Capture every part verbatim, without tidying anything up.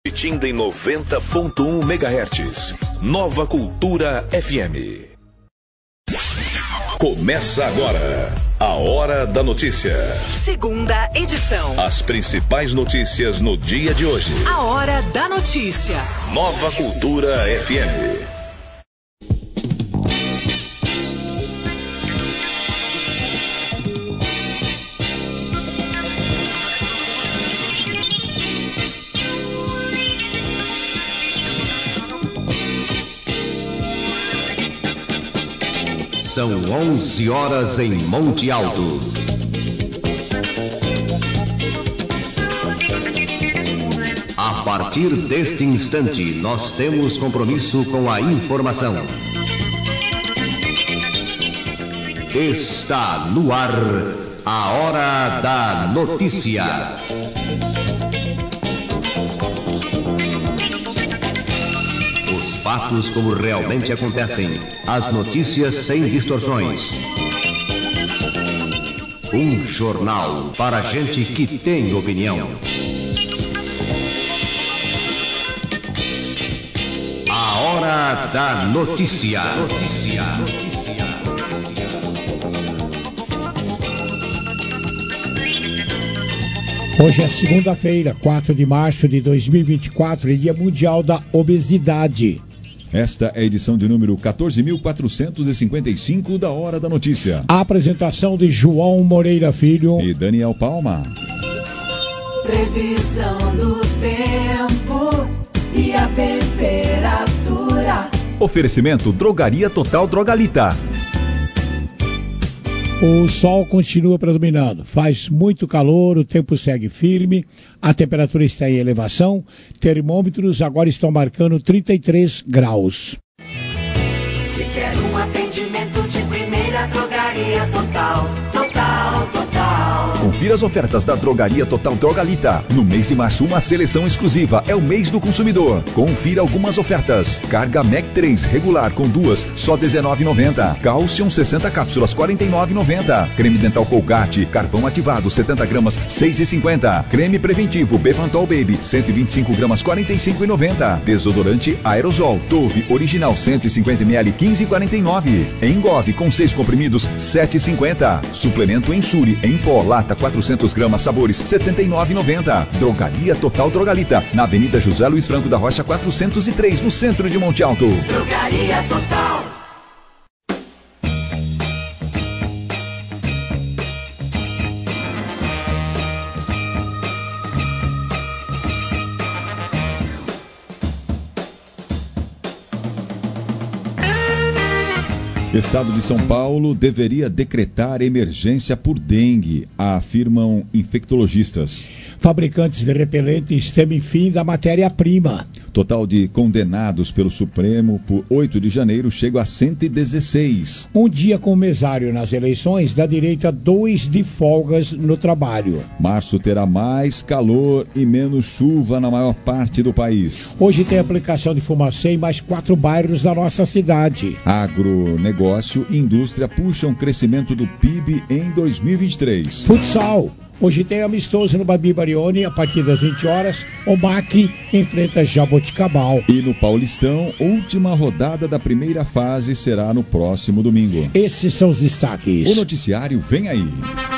Tinda em noventa ponto um megahertz. Nova Cultura F M. Começa agora a Hora da Notícia. Segunda edição. As principais notícias no dia de hoje. A Hora da Notícia. Nova Cultura F M. São onze horas em Monte Alto. A partir deste instante, nós temos compromisso com a informação. Está no ar a Hora da Notícia. Fatos como realmente acontecem. As notícias sem distorções. Um jornal para gente que tem opinião. A Hora da Notícia. Notícia. Hoje é segunda-feira, quatro de março de dois mil e vinte e quatro, e Dia Mundial da Obesidade. Esta é a edição de número quatorze mil quatrocentos e cinquenta e cinco da Hora da Notícia. A apresentação de João Moreira Filho e Daniel Palma. Previsão do tempo e a temperatura. Oferecimento Drogaria Total Drogalita. O sol continua predominando, faz muito calor, o tempo segue firme, a temperatura está em elevação, termômetros agora estão marcando trinta e três graus. Se quer um atendimento de primeira, Drogaria Total, Total, Total. Confira as ofertas da Drogaria Total Drogalita. No mês de março, uma seleção exclusiva. É o mês do consumidor. Confira algumas ofertas. Carga Mac três regular com duas, só dezenove reais e noventa centavos. Calcium sessenta cápsulas, quarenta e nove reais e noventa centavos. Creme dental Colgate, carvão ativado, setenta gramas, seis reais e cinquenta centavos. Creme preventivo Bepantol Baby, cento e vinte e cinco gramas, quarenta e cinco reais e noventa centavos. Desodorante Aerosol Dove Original cento e cinquenta mililitros, quinze reais e quarenta e nove centavos. Engove com seis comprimidos, sete reais e cinquenta centavos. Suplemento Ensure em pó lata quatrocentas gramas, sabores, setenta e nove reais e noventa centavos. Drogaria Total Drogalita, na Avenida José Luiz Franco da Rocha quatrocentos e três, no centro de Monte Alto. Drogaria Total. Estado de São Paulo deveria decretar emergência por dengue, afirmam infectologistas. Fabricantes de repelentes temem fim da matéria-prima. Total de condenados pelo Supremo por oito de janeiro chega a cento e dezesseis. Um dia com mesário nas eleições dá direito a dois de folgas no trabalho. Março terá mais calor e menos chuva na maior parte do país. Hoje tem aplicação de fumacê em mais quatro bairros da nossa cidade. Agronegócio e indústria puxam crescimento do P I B em dois mil e vinte e três. Futsal. Hoje tem amistoso no Babi Barione, a partir das vinte horas, o M A C enfrenta Jaboticabal. E no Paulistão, última rodada da primeira fase será no próximo domingo. Esses são os destaques. O noticiário vem aí.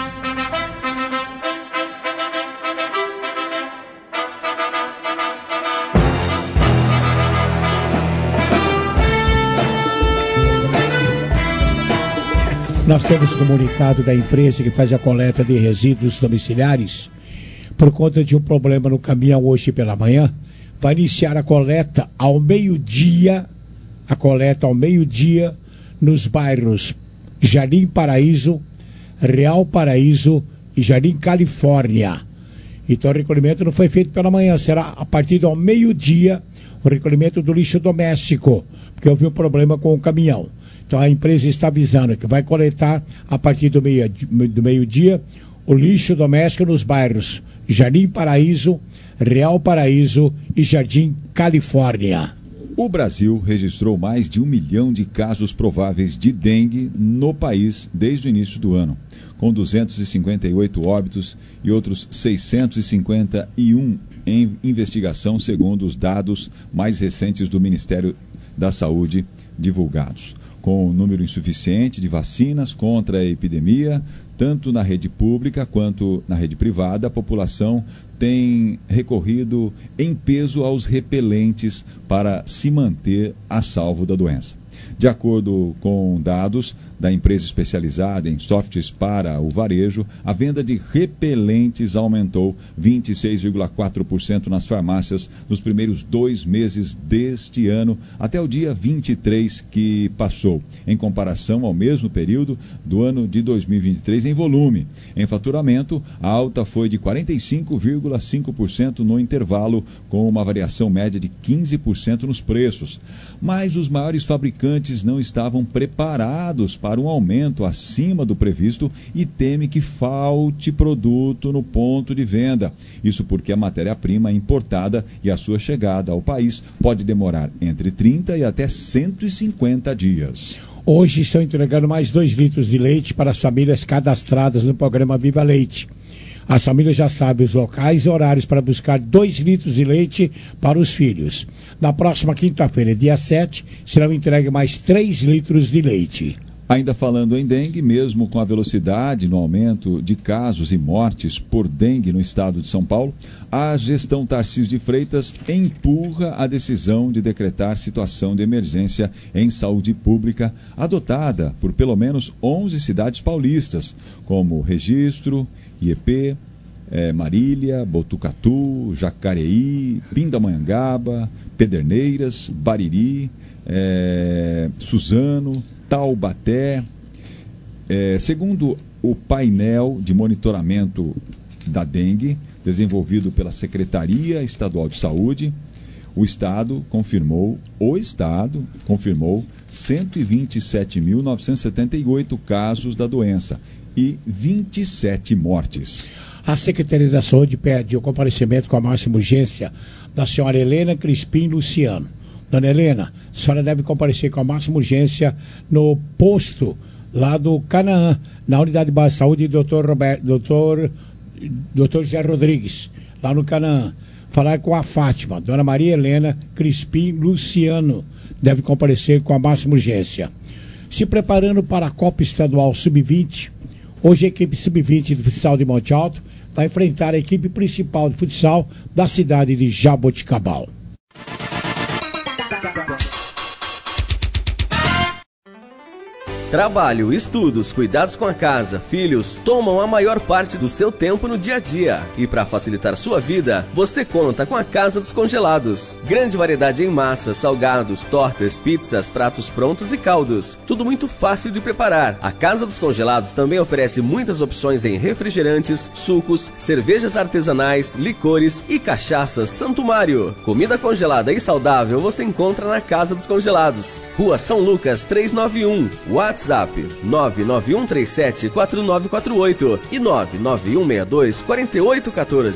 Nós temos comunicado da empresa que faz a coleta de resíduos domiciliares. Por conta de um problema no caminhão hoje pela manhã, vai iniciar a coleta ao meio-dia, a coleta ao meio-dia nos bairros Jardim Paraíso, Real Paraíso e Jardim Califórnia. Então o recolhimento não foi feito pela manhã, será a partir do meio-dia o recolhimento do lixo doméstico, porque houve um problema com o caminhão. Então a empresa está avisando que vai coletar a partir do meio, do meio-dia o lixo doméstico nos bairros Jardim Paraíso, Real Paraíso e Jardim Califórnia. O Brasil registrou mais de um milhão de casos prováveis de dengue no país desde o início do ano, com duzentos e cinquenta e oito óbitos e outros seiscentos e cinquenta e um em investigação, segundo os dados mais recentes do Ministério da Saúde divulgados. Com um número insuficiente de vacinas contra a epidemia, tanto na rede pública quanto na rede privada, a população tem recorrido em peso aos repelentes para se manter a salvo da doença. De acordo com dados da empresa especializada em softwares para o varejo, a venda de repelentes aumentou vinte e seis vírgula quatro por cento nas farmácias nos primeiros dois meses deste ano, até o dia vinte e três que passou, em comparação ao mesmo período do ano de dois mil e vinte e três em volume. Em faturamento, a alta foi de quarenta e cinco vírgula cinco por cento no intervalo, com uma variação média de quinze por cento nos preços. Mas os maiores fabricantes não estavam preparados para um aumento acima do previsto e teme que falte produto no ponto de venda. Isso porque a matéria-prima é importada e a sua chegada ao país pode demorar entre trinta e até cento e cinquenta dias. Hoje estão entregando mais dois litros de leite para as famílias cadastradas no programa Viva Leite. As famílias já sabem os locais e horários para buscar dois litros de leite para os filhos. Na próxima quinta-feira, dia sete, serão entregues mais três litros de leite. Ainda falando em dengue, mesmo com a velocidade no aumento de casos e mortes por dengue no estado de São Paulo, a gestão Tarcísio de Freitas empurra a decisão de decretar situação de emergência em saúde pública, adotada por pelo menos onze cidades paulistas, como Registro, I E P, eh, Marília, Botucatu, Jacareí, Pindamonhangaba, Pederneiras, Bariri, eh, Suzano, Taubaté. Eh, segundo o painel de monitoramento da dengue, desenvolvido pela Secretaria Estadual de Saúde, o Estado confirmou, o Estado confirmou cento e vinte e sete mil novecentos e setenta e oito casos da doença e vinte e sete mortes. A Secretaria da Saúde pede o comparecimento com a máxima urgência da senhora Helena Crispim Luciano. Dona Helena, a senhora deve comparecer com a máxima urgência no posto lá do Canaã, na unidade de base de saúde do doutor Roberto, doutor, doutor José Rodrigues, lá no Canaã. Falar com a Fátima, Dona Maria Helena Crispim Luciano, deve comparecer com a máxima urgência. Se preparando para a Copa Estadual sub vinte, hoje a equipe sub vinte do futsal de Monte Alto vai enfrentar a equipe principal de futsal da cidade de Jaboticabal. Trabalho, estudos, cuidados com a casa, filhos, tomam a maior parte do seu tempo no dia a dia. E para facilitar sua vida, você conta com a Casa dos Congelados. Grande variedade em massas, salgados, tortas, pizzas, pratos prontos e caldos. Tudo muito fácil de preparar. A Casa dos Congelados também oferece muitas opções em refrigerantes, sucos, cervejas artesanais, licores e cachaças Santo Mário. Comida congelada e saudável você encontra na Casa dos Congelados. Rua São Lucas trezentos e noventa e um. WhatsApp nove nove um três sete quatro nove quatro oito e nove nove um seis dois quatro oito um quatro.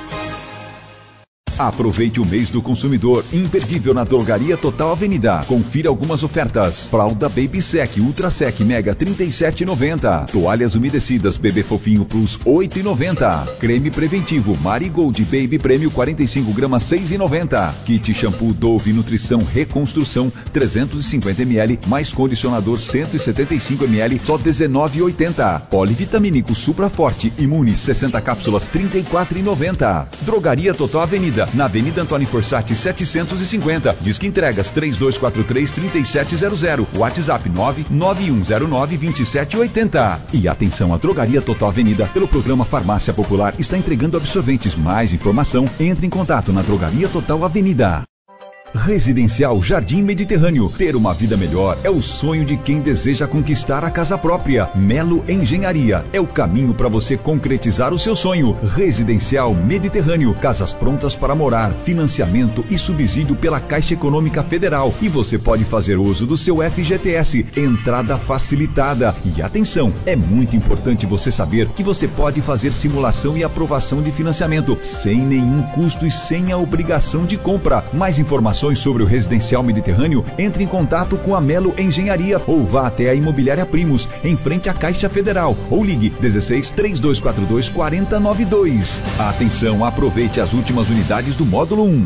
Aproveite o mês do consumidor imperdível na Drogaria Total Avenida. Confira algumas ofertas. Fralda Baby Sec Ultra Sec Mega trinta e sete reais e noventa centavos. Toalhas umedecidas Bebê Fofinho Plus oito reais e noventa centavos. Creme preventivo Marigold Baby Prêmio quarenta e cinco gramas seis reais e noventa centavos. Kit shampoo Dove Nutrição Reconstrução trezentos e cinquenta mililitros mais condicionador cento e setenta e cinco mililitros só dezenove reais e oitenta centavos. Polivitamínico Supra Forte Imune sessenta cápsulas trinta e quatro reais e noventa centavos. Drogaria Total Avenida, na Avenida Antônio Forsatti setecentos e cinquenta. Disque entregas três dois quatro três três sete zero zero. WhatsApp nove nove um zero nove dois sete oito zero. E atenção, a Drogaria Total Avenida, pelo programa Farmácia Popular, está entregando absorventes. Mais informação, entre em contato na Drogaria Total Avenida. Residencial Jardim Mediterrâneo. Ter uma vida melhor é o sonho de quem deseja conquistar a casa própria. Melo Engenharia é o caminho para você concretizar o seu sonho. Residencial Mediterrâneo. Casas prontas para morar, financiamento e subsídio pela Caixa Econômica Federal. E você pode fazer uso do seu F G T S. Entrada facilitada. E atenção, é muito importante você saber que você pode fazer simulação e aprovação de financiamento sem nenhum custo e sem a obrigação de compra. Mais informações informações sobre o residencial mediterrâneo, entre em contato com a Melo Engenharia ou vá até a Imobiliária Primos, em frente à Caixa Federal, ou ligue dezesseis, três dois quatro dois, quatro zero nove dois. Atenção, aproveite as últimas unidades do módulo um.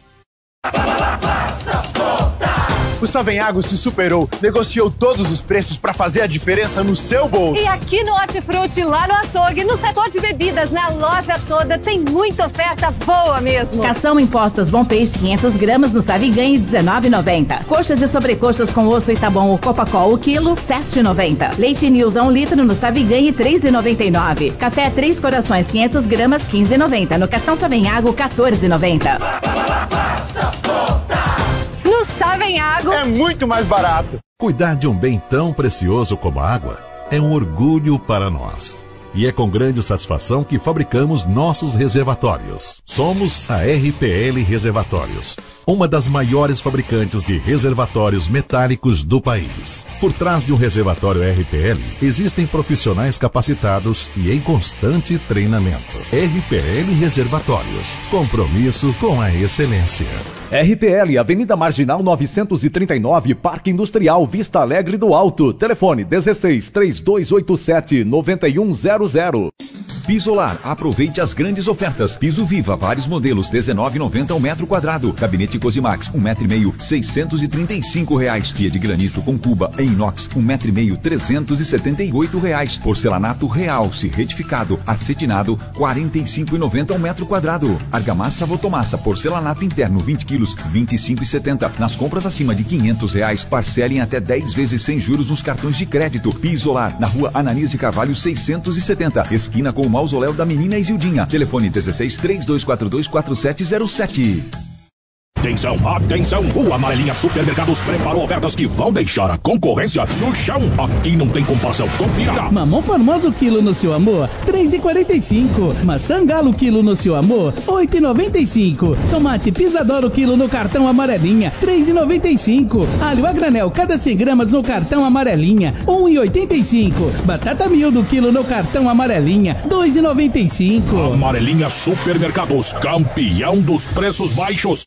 O Savenhago se superou, negociou todos os preços para fazer a diferença no seu bolso. E aqui no Hortifruti, lá no açougue, no setor de bebidas, na loja toda, tem muita oferta boa mesmo. Cação impostos Bom Peixe, quinhentas gramas no Saviganhe, dezenove reais e noventa centavos. Coxas e sobrecoxas com osso e Itabom ou Copacol, o quilo, sete reais e noventa centavos. Leite News a um litro no Saviganhe, três reais e noventa e nove centavos. Café Três Corações, quinhentas gramas, quinze reais e noventa centavos. No cartão Savenhago, quatorze reais e noventa centavos. No Savenhago é muito mais barato. Cuidar de um bem tão precioso como a água é um orgulho para nós. E é com grande satisfação que fabricamos nossos reservatórios. Somos a R P L Reservatórios, uma das maiores fabricantes de reservatórios metálicos do país. Por trás de um reservatório R P L, existem profissionais capacitados e em constante treinamento. R P L Reservatórios, compromisso com a excelência. R P L, Avenida Marginal novecentos e trinta e nove, Parque Industrial, Vista Alegre do Alto. Telefone dezesseis, três dois oito sete, nove um zero zero. Pisolar, aproveite as grandes ofertas. Piso Viva, vários modelos, dezenove reais e noventa centavos ao metro quadrado. Gabinete Cosimax, um metro e meio, seiscentos e trinta e cinco reais. Pia de granito com cuba em inox, um metro e meio, trezentos e setenta e oito reais. Porcelanato Realce, retificado, acetinado, quarenta e cinco reais e noventa centavos ao metro quadrado. Argamassa Votomassa, porcelanato interno, vinte quilos, vinte e cinco reais e setenta centavos. Nas compras acima de quinhentos reais, parcelem até dez vezes sem juros nos cartões de crédito. Pisolar, na rua Ananias de Carvalho, seiscentos e setenta, esquina com o Mausoléu da Menina Isildinha. Telefone dezesseis, três dois quatro dois, quatro sete zero sete. Atenção, atenção! O Amarelinha Supermercados preparou ofertas que vão deixar a concorrência no chão. Aqui não tem comparação. Confira! Mamão Formoso quilo no seu amor, três reais e quarenta e cinco centavos. Maçã Galo quilo no seu amor, oito reais e noventa e cinco centavos. Tomate Pisadoro quilo no cartão Amarelinha, três reais e noventa e cinco centavos. Alho a granel cada cem gramas no cartão Amarelinha, um real e oitenta e cinco centavos. Batata Miúdo quilo no cartão Amarelinha, dois reais e noventa e cinco centavos. Amarelinha Supermercados, campeão dos preços baixos.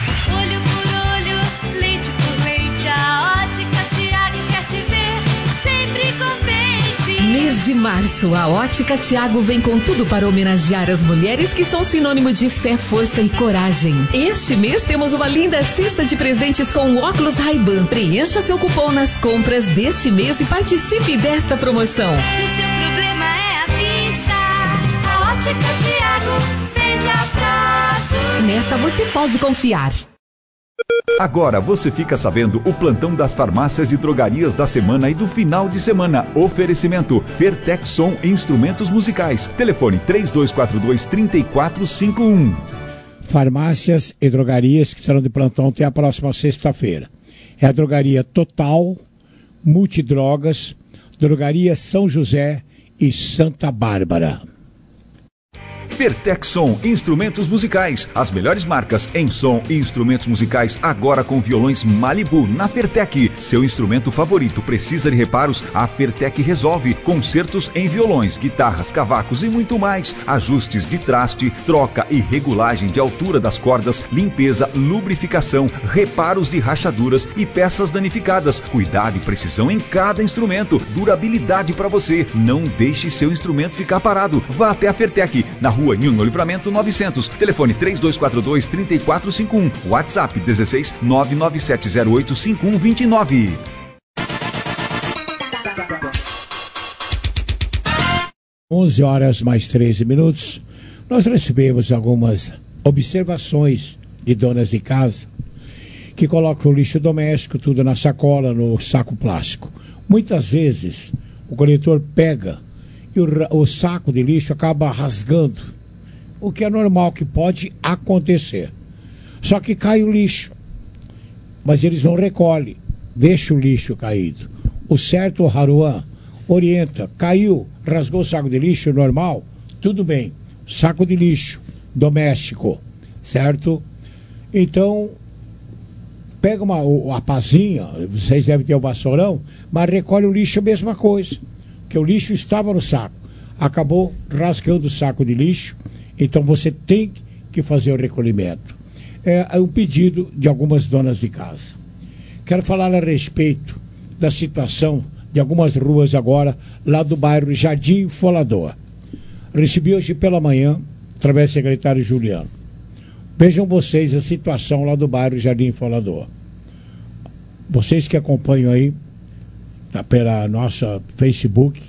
Mês de março, a Ótica Thiago vem com tudo para homenagear as mulheres que são sinônimo de fé, força e coragem. Este mês temos uma linda cesta de presentes com o óculos Ray-Ban. Preencha seu cupom nas compras deste mês e participe desta promoção. Se o seu problema é a vista, a Ótica Thiago vende a prazo. Nesta você pode confiar. Agora você fica sabendo o plantão das farmácias e drogarias da semana e do final de semana. Oferecimento Fertexson Instrumentos Musicais. Telefone três dois quatro dois, três quatro cinco um. Farmácias e drogarias que estarão de plantão até a próxima sexta-feira. É a Drogaria Total, Multidrogas, Drogaria São José e Santa Bárbara. Fertexson Instrumentos Musicais, as melhores marcas em som e instrumentos musicais, agora com violões Malibu na Fertec. Seu instrumento favorito precisa de reparos? A Fertec resolve. Concertos em violões, guitarras, cavacos e muito mais. Ajustes de traste, troca e regulagem de altura das cordas, limpeza, lubrificação, reparos de rachaduras e peças danificadas. Cuidado e precisão em cada instrumento. Durabilidade para você. Não deixe seu instrumento ficar parado. Vá até a Fertec, na rua Nilno Livramento novecentos. Telefone três dois quatro dois, três quatro cinco um. WhatsApp dezesseis, nove nove sete zero oito, cinco um dois nove. onze horas mais treze minutos. Nós recebemos algumas observações de donas de casa que colocam o lixo doméstico tudo na sacola, no saco plástico. Muitas vezes o coletor pega e o, o saco de lixo acaba rasgando, o que é normal, que pode acontecer. Só que cai o lixo, mas eles não recolhem, deixa o lixo caído. O certo, o Haruan, orienta, caiu, rasgou o saco de lixo, normal, tudo bem. Saco de lixo doméstico, certo? Então, pega uma, a pazinha, vocês devem ter o vassourão, mas recolhe o lixo, a mesma coisa, que o lixo estava no saco, acabou rasgando o saco de lixo. Então você tem que fazer o recolhimento. é um pedido de algumas donas de casa. Quero falar a respeito da situação de algumas ruas agora, lá do bairro Jardim Folador. Recebi hoje pela manhã, através do secretário Juliano. Vejam vocês a situação lá do bairro Jardim Folador. Vocês que acompanham aí, pela nossa Facebook,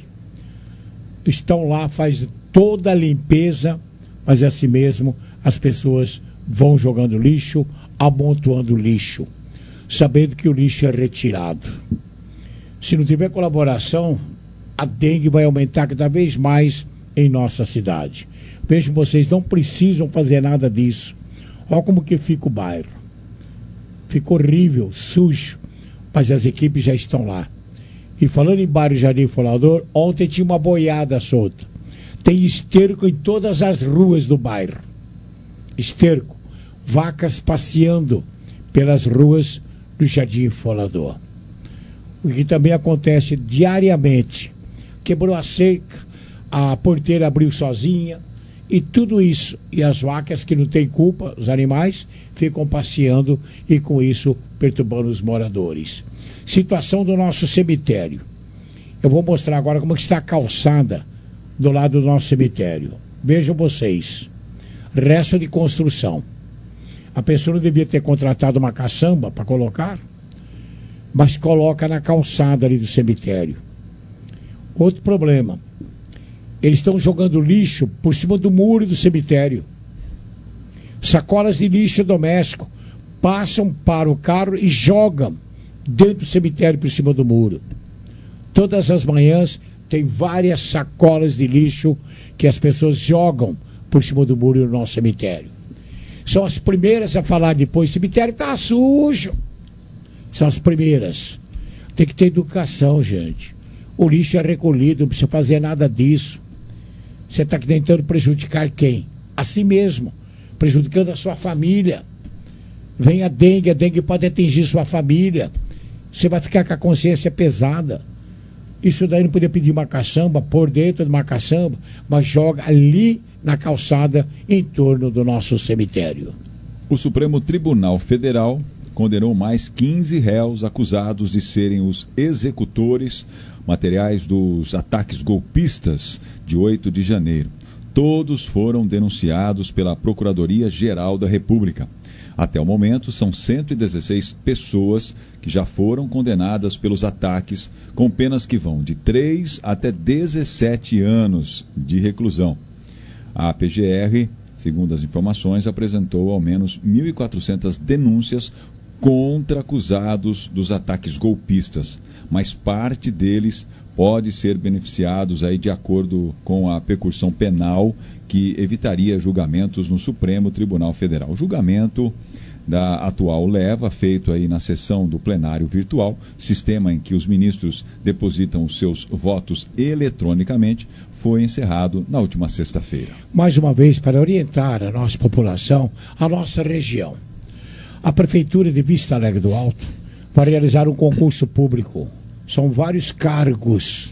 estão lá, faz toda a limpeza, mas assim mesmo as pessoas vão jogando lixo, amontoando lixo, sabendo que o lixo é retirado. Se não tiver colaboração, a dengue vai aumentar cada vez mais em nossa cidade. Vejam vocês, não precisam fazer nada disso. Olha como que fica o bairro. Fica horrível, sujo, mas as equipes já estão lá. E falando em bairro Jardim Folador, ontem tinha uma boiada solta. Tem esterco em todas as ruas do bairro. Esterco. Vacas passeando pelas ruas do Jardim Folador. O que também acontece diariamente. Quebrou a cerca, a porteira abriu sozinha, e tudo isso. E as vacas que não têm culpa, os animais, ficam passeando e com isso perturbando os moradores. Situação do nosso cemitério. Eu vou mostrar agora como está a calçada do lado do nosso cemitério. Vejam vocês. Resto de construção. A pessoa não devia ter contratado uma caçamba para colocar, mas coloca na calçada ali do cemitério. Outro problema. Eles estão jogando lixo por cima do muro do cemitério. Sacolas de lixo doméstico passam para o carro e jogam dentro do cemitério por cima do muro. Todas as manhãs tem várias sacolas de lixo que as pessoas jogam por cima do muro do nosso cemitério. São as primeiras a falar depois, o cemitério está sujo. São as primeiras. Tem que ter educação, gente. O lixo é recolhido, não precisa fazer nada disso. Você está tentando prejudicar quem? A si mesmo. Prejudicando a sua família. Vem a dengue, a dengue pode atingir sua família. Você vai ficar com a consciência pesada. Isso daí não podia pedir uma caçamba, pôr dentro de uma caçamba, mas joga ali na calçada em torno do nosso cemitério. O Supremo Tribunal Federal condenou mais quinze réus acusados de serem os executores materiais dos ataques golpistas de oito de janeiro. Todos foram denunciados pela Procuradoria-Geral da República. Até o momento, são cento e dezesseis pessoas que já foram condenadas pelos ataques, com penas que vão de três até dezessete anos de reclusão. A P G R, segundo as informações, apresentou ao menos mil e quatrocentas denúncias contra acusados dos ataques golpistas, mas parte deles pode ser beneficiados aí de acordo com a percussão penal que evitaria julgamentos no Supremo Tribunal Federal. O julgamento da atual leva, feito aí na sessão do plenário virtual, sistema em que os ministros depositam os seus votos eletronicamente, foi encerrado na última sexta-feira. Mais uma vez, para orientar a nossa população, a nossa região, a Prefeitura de Vista Alegre do Alto vai realizar um concurso público. São vários cargos.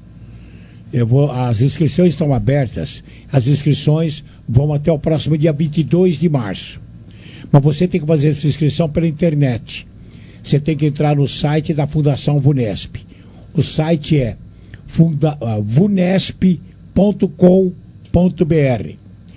Eu vou, as inscrições estão abertas. As inscrições vão até o próximo dia vinte e dois de março. Mas você tem que fazer sua inscrição pela internet. Você tem que entrar no site da Fundação Vunesp. O site é funda, uh, vunesp ponto com ponto br.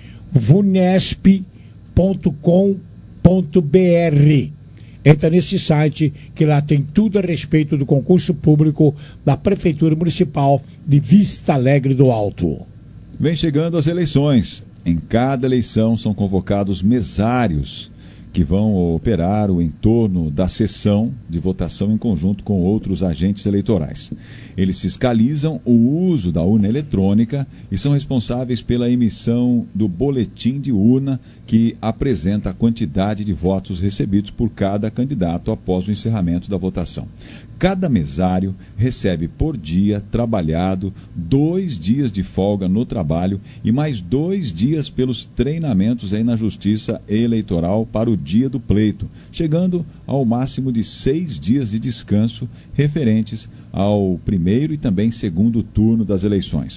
vunesp ponto com ponto br. Entra nesse site que lá tem tudo a respeito do concurso público da Prefeitura Municipal de Vista Alegre do Alto. Vem chegando as eleições. Em cada eleição são convocados mesários que vão operar o entorno da sessão de votação em conjunto com outros agentes eleitorais. Eles fiscalizam o uso da urna eletrônica e são responsáveis pela emissão do boletim de urna que apresenta a quantidade de votos recebidos por cada candidato após o encerramento da votação. Cada mesário recebe por dia trabalhado dois dias de folga no trabalho e mais dois dias pelos treinamentos aí na Justiça Eleitoral para o dia do pleito, chegando ao máximo de seis dias de descanso referentes ao primeiro e também segundo turno das eleições.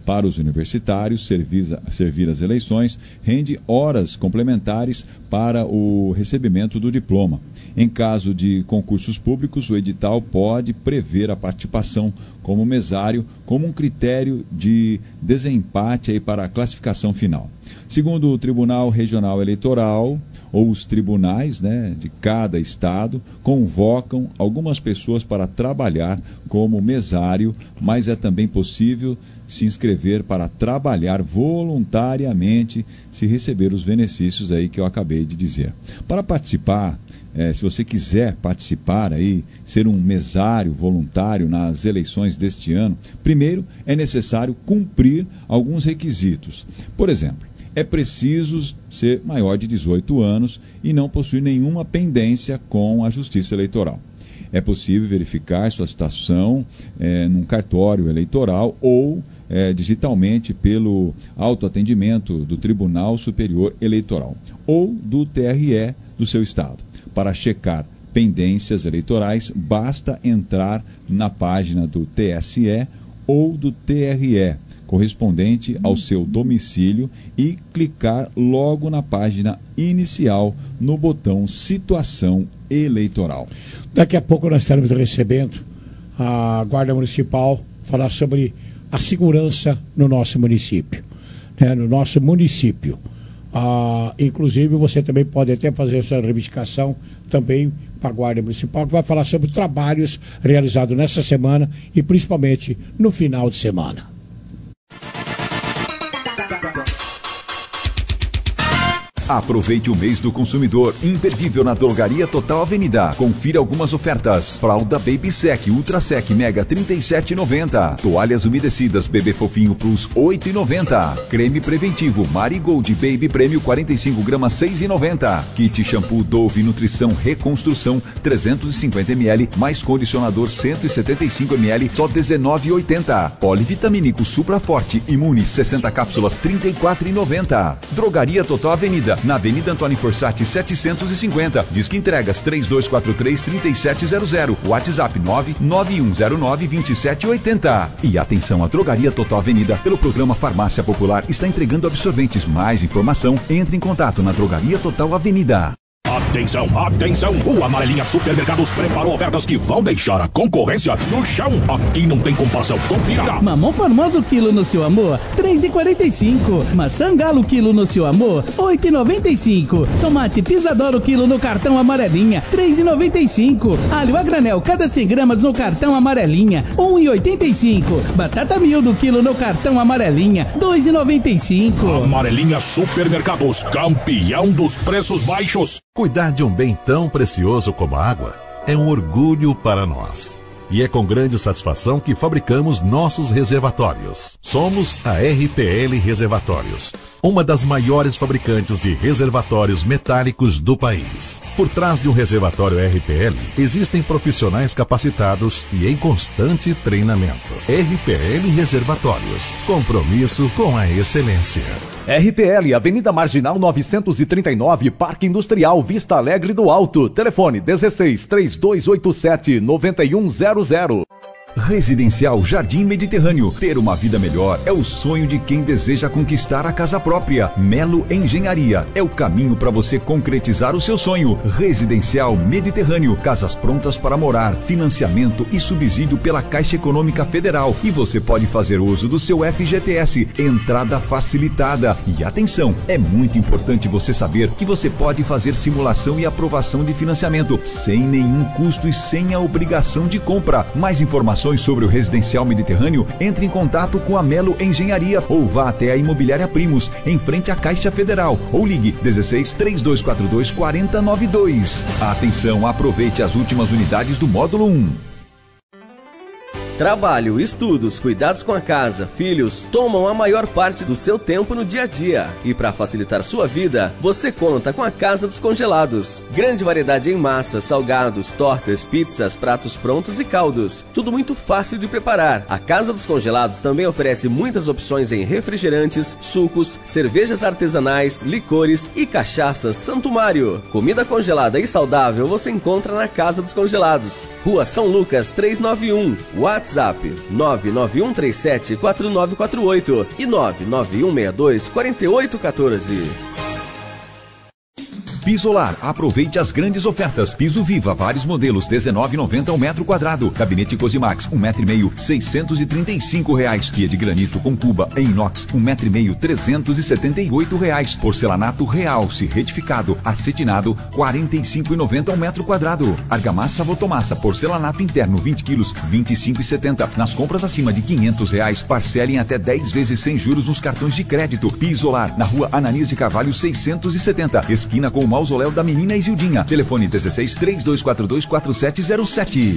Para os universitários, servir, servir as eleições rende horas complementares para o recebimento do diploma. Em caso de concursos públicos, o edital pode prever a participação como mesário como um critério de desempate aí para a classificação final. Segundo o Tribunal Regional Eleitoral, ou os tribunais, né, de cada estado, convocam algumas pessoas para trabalhar como mesário, mas é também possível se inscrever para trabalhar voluntariamente se receber os benefícios aí que eu acabei de dizer. Para participar, É, se você quiser participar aí, ser um mesário voluntário nas eleições deste ano, primeiro é necessário cumprir alguns requisitos. Por exemplo, é preciso ser maior de dezoito anos e não possuir nenhuma pendência com a Justiça Eleitoral. É possível verificar sua situação é, num cartório eleitoral ou é, digitalmente pelo autoatendimento do Tribunal Superior Eleitoral ou do T R E do seu estado. Para checar pendências eleitorais, basta entrar na página do T S E ou do T R E, correspondente ao seu domicílio, e clicar logo na página inicial no botão Situação Eleitoral. Daqui a pouco nós estaremos recebendo a Guarda Municipal falar sobre a segurança no nosso município. Né? No nosso município. Ah, inclusive, você também pode até fazer essa reivindicação também para a Guarda Municipal, que vai falar sobre trabalhos realizados nessa semana e principalmente no final de semana. Aproveite o mês do consumidor imperdível na Drogaria Total Avenida. Confira algumas ofertas. Fralda Baby Sec Ultra Sec Mega trinta e sete reais e noventa centavos. Toalhas umedecidas Bebê Fofinho Plus oito reais e noventa centavos. Creme preventivo Marigold Baby Prêmio quarenta e cinco gramas seis reais e noventa centavos. Kit shampoo Dove Nutrição Reconstrução trezentos e cinquenta mililitros mais condicionador cento e setenta e cinco mililitros só dezenove reais e oitenta centavos. Polivitamínico Supra Forte Imune sessenta cápsulas trinta e quatro reais e noventa centavos. Drogaria Total Avenida, na Avenida Antônio Forsatti setecentos e cinquenta. Disque entregas três dois quatro três, três sete zero zero. WhatsApp nove nove um zero nove, dois sete oito zero. E atenção, a Drogaria Total Avenida, pelo programa Farmácia Popular, está entregando absorventes. Mais informação, entre em contato na Drogaria Total Avenida. Atenção, atenção! O Amarelinha Supermercados preparou ofertas que vão deixar a concorrência no chão. Aqui não tem comparação. Confira! Mamão Formoso quilo no seu amor, três reais e quarenta e cinco centavos. Maçã Galo quilo no seu amor, oito reais e noventa e cinco centavos. Tomate Pisadoro quilo no cartão Amarelinha, três reais e noventa e cinco centavos. Alho a granel cada cem gramas no cartão Amarelinha, um real e oitenta e cinco centavos. Batata miúdo quilo no cartão Amarelinha, dois reais e noventa e cinco centavos. Amarelinha Supermercados, campeão dos preços baixos. Cuidar de um bem tão precioso como a água é um orgulho para nós. E é com grande satisfação que fabricamos nossos reservatórios. Somos a R P L Reservatórios, uma das maiores fabricantes de reservatórios metálicos do país. Por trás de um reservatório R P L, existem profissionais capacitados e em constante treinamento. R P L Reservatórios, compromisso com a excelência. R P L, Avenida Marginal novecentos e trinta e nove, Parque Industrial, Vista Alegre do Alto. Telefone dezesseis, três dois oito sete, nove um zero zero. Residencial Jardim Mediterrâneo. Ter uma vida melhor é o sonho de quem deseja conquistar a casa própria. Melo Engenharia é o caminho para você concretizar o seu sonho. Residencial Mediterrâneo. Casas prontas para morar, financiamento e subsídio pela Caixa Econômica Federal. E você pode fazer uso do seu F G T S. Entrada facilitada. E atenção, é muito importante você saber que você pode fazer simulação e aprovação de financiamento sem nenhum custo e sem a obrigação de compra. Mais informações sobre o Residencial Mediterrâneo, entre em contato com a Melo Engenharia ou vá até a Imobiliária Primos, em frente à Caixa Federal, ou ligue dezesseis, três dois quatro dois, quatro zero nove dois. Atenção, aproveite as últimas unidades do módulo um. Trabalho, estudos, cuidados com a casa, filhos, tomam a maior parte do seu tempo no dia a dia. E para facilitar sua vida, você conta com a Casa dos Congelados. Grande variedade em massas, salgados, tortas, pizzas, pratos prontos e caldos. Tudo muito fácil de preparar. A Casa dos Congelados também oferece muitas opções em refrigerantes, sucos, cervejas artesanais, licores e cachaças Santo Mário. Comida congelada e saudável você encontra na Casa dos Congelados. Rua São Lucas trezentos e noventa e um. WhatsApp WhatsApp nove nove um três sete quatro nove quatro oito e nove nove um seis dois quatro oito um quatro. Pisolar, aproveite as grandes ofertas. Piso Viva, vários modelos, dezenove reais e noventa centavos o metro quadrado. Gabinete Cosimax, um metro e meio, seiscentos e trinta e cinco reais. Pia de granito com tuba em inox, um metro e meio, trezentos e setenta e oito reais. Porcelanato Realce, retificado, acetinado, quarenta e cinco reais e noventa centavos o metro quadrado. Argamassa Votomassa, porcelanato interno, vinte quilos, vinte e cinco reais e setenta centavos. Nas compras acima de quinhentos reais, parcelem até dez vezes sem juros nos cartões de crédito. Pisolar, na rua Ananias de Carvalho, seiscentos e setenta, esquina com o Mausoléu da Menina Isildinha. Telefone dezesseis, três dois quatro dois, quatro sete zero sete.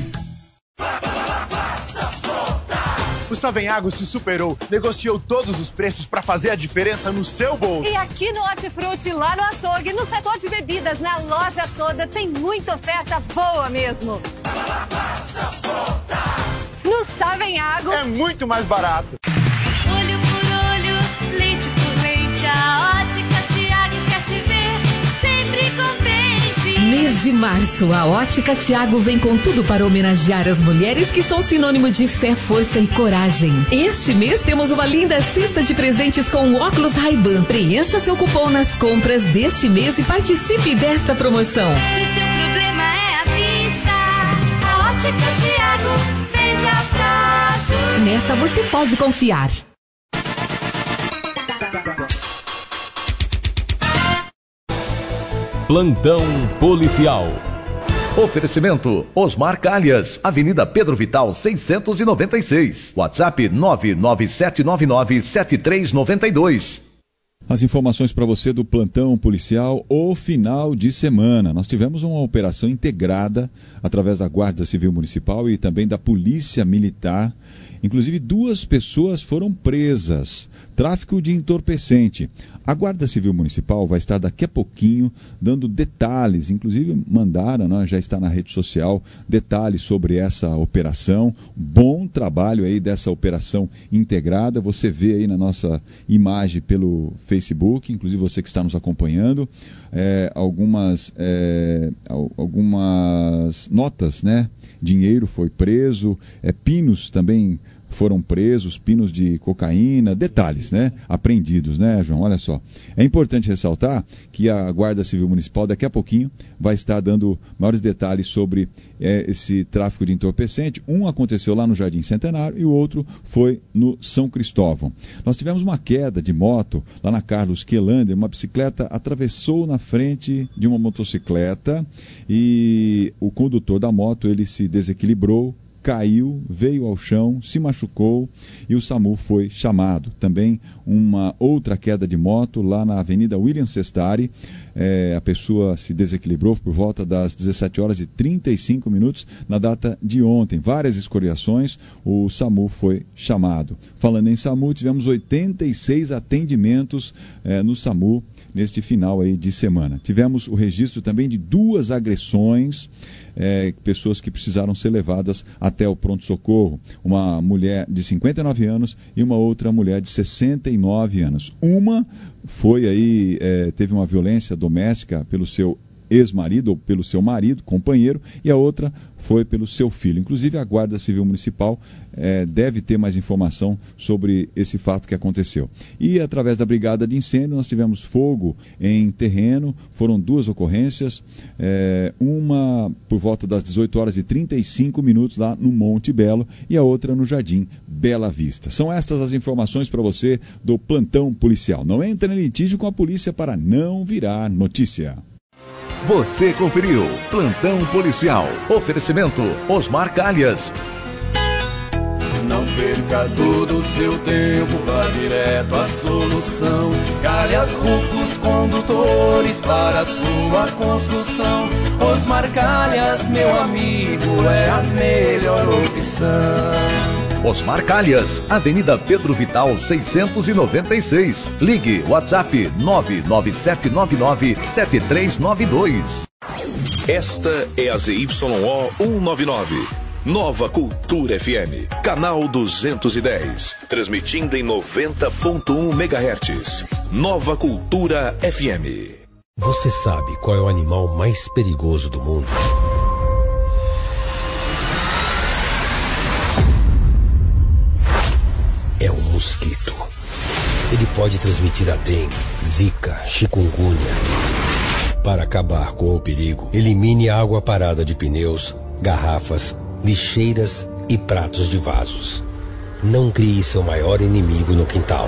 O Savenhago se superou, negociou todos os preços para fazer a diferença no seu bolso. E aqui no Hortifruti, lá no açougue, no setor de bebidas, na loja toda, tem muita oferta boa mesmo. No Savenhago é muito mais barato. Olho por olho, leite por leite, a Ótica Tiago quer te ver sempre contente. Mês de março, a Ótica Tiago vem com tudo para homenagear as mulheres que são sinônimo de fé, força e coragem. Este mês temos uma linda cesta de presentes com o óculos Ray-Ban. Preencha seu cupom nas compras deste mês e participe desta promoção. Se seu problema é a vista, a Ótica Tiago veja prazo. Nesta você pode confiar. Plantão policial. Oferecimento Osmar Calhas, Avenida Pedro Vital seiscentos e noventa e seis. WhatsApp nove nove sete nove nove sete três nove dois. As informações para você do plantão policial, o final de semana. Nós tivemos uma operação integrada através da Guarda Civil Municipal e também da Polícia Militar. Inclusive, duas pessoas foram presas. Tráfico de entorpecente. A Guarda Civil Municipal vai estar daqui a pouquinho dando detalhes, inclusive mandaram, né, já está na rede social, detalhes sobre essa operação. Bom trabalho aí dessa operação integrada. Você vê aí na nossa imagem pelo Facebook, inclusive você que está nos acompanhando, é, algumas, é, algumas notas, né? Dinheiro foi preso, é, pinos também foram presos, pinos de cocaína, detalhes, né? Apreendidos, né, João? Olha só. É importante ressaltar que a Guarda Civil Municipal daqui a pouquinho vai estar dando maiores detalhes sobre é, esse tráfico de entorpecente. Um aconteceu lá no Jardim Centenário e o outro foi no São Cristóvão. Nós tivemos uma queda de moto lá na Carlos Quelander, uma bicicleta atravessou na frente de uma motocicleta e o condutor da moto, ele se desequilibrou, caiu, veio ao chão, se machucou e o SAMU foi chamado. Também uma outra queda de moto lá na Avenida William Sestari. É, a pessoa se desequilibrou por volta das dezessete horas e trinta e cinco minutos na data de ontem. Várias escoriações, o SAMU foi chamado. Falando em SAMU, tivemos oitenta e seis atendimentos é, no SAMU neste final aí de semana. Tivemos o registro também de duas agressões, é, pessoas que precisaram ser levadas até o pronto-socorro. Uma mulher de cinquenta e nove anos e uma outra mulher de sessenta e nove anos. Uma foi aí, é, teve uma violência doméstica pelo seu ex-marido ou pelo seu marido, companheiro, e a outra foi pelo seu filho. Inclusive a Guarda Civil Municipal eh, deve ter mais informação sobre esse fato que aconteceu. E através da Brigada de Incêndio nós tivemos fogo em terreno, foram duas ocorrências, eh, uma por volta das dezoito horas e trinta e cinco minutos lá no Monte Belo e a outra no Jardim Bela Vista. São estas as informações para você do plantão policial. Não entre em litígio com a polícia para não virar notícia. Você conferiu Plantão Policial. Oferecimento Osmar Calhas. Não perca todo o seu tempo, vá direto à solução. Calhas Rufos Condutores para a sua construção. Osmar Calhas, meu amigo, é a melhor opção. Osmar Calhas, Avenida Pedro Vital seiscentos e noventa e seis. Ligue WhatsApp nove nove sete nove nove sete três nove dois. Esta é a Z Y O cento e noventa e nove. Nova Cultura F M, canal duzentos e dez, transmitindo em noventa ponto um megahertz. Nova Cultura F M. Você sabe qual é o animal mais perigoso do mundo? é um mosquito. Ele pode transmitir a dengue, zika, chikungunya. Para acabar com o perigo, elimine a água parada de pneus, garrafas, lixeiras e pratos de vasos. Não crie seu maior inimigo no quintal.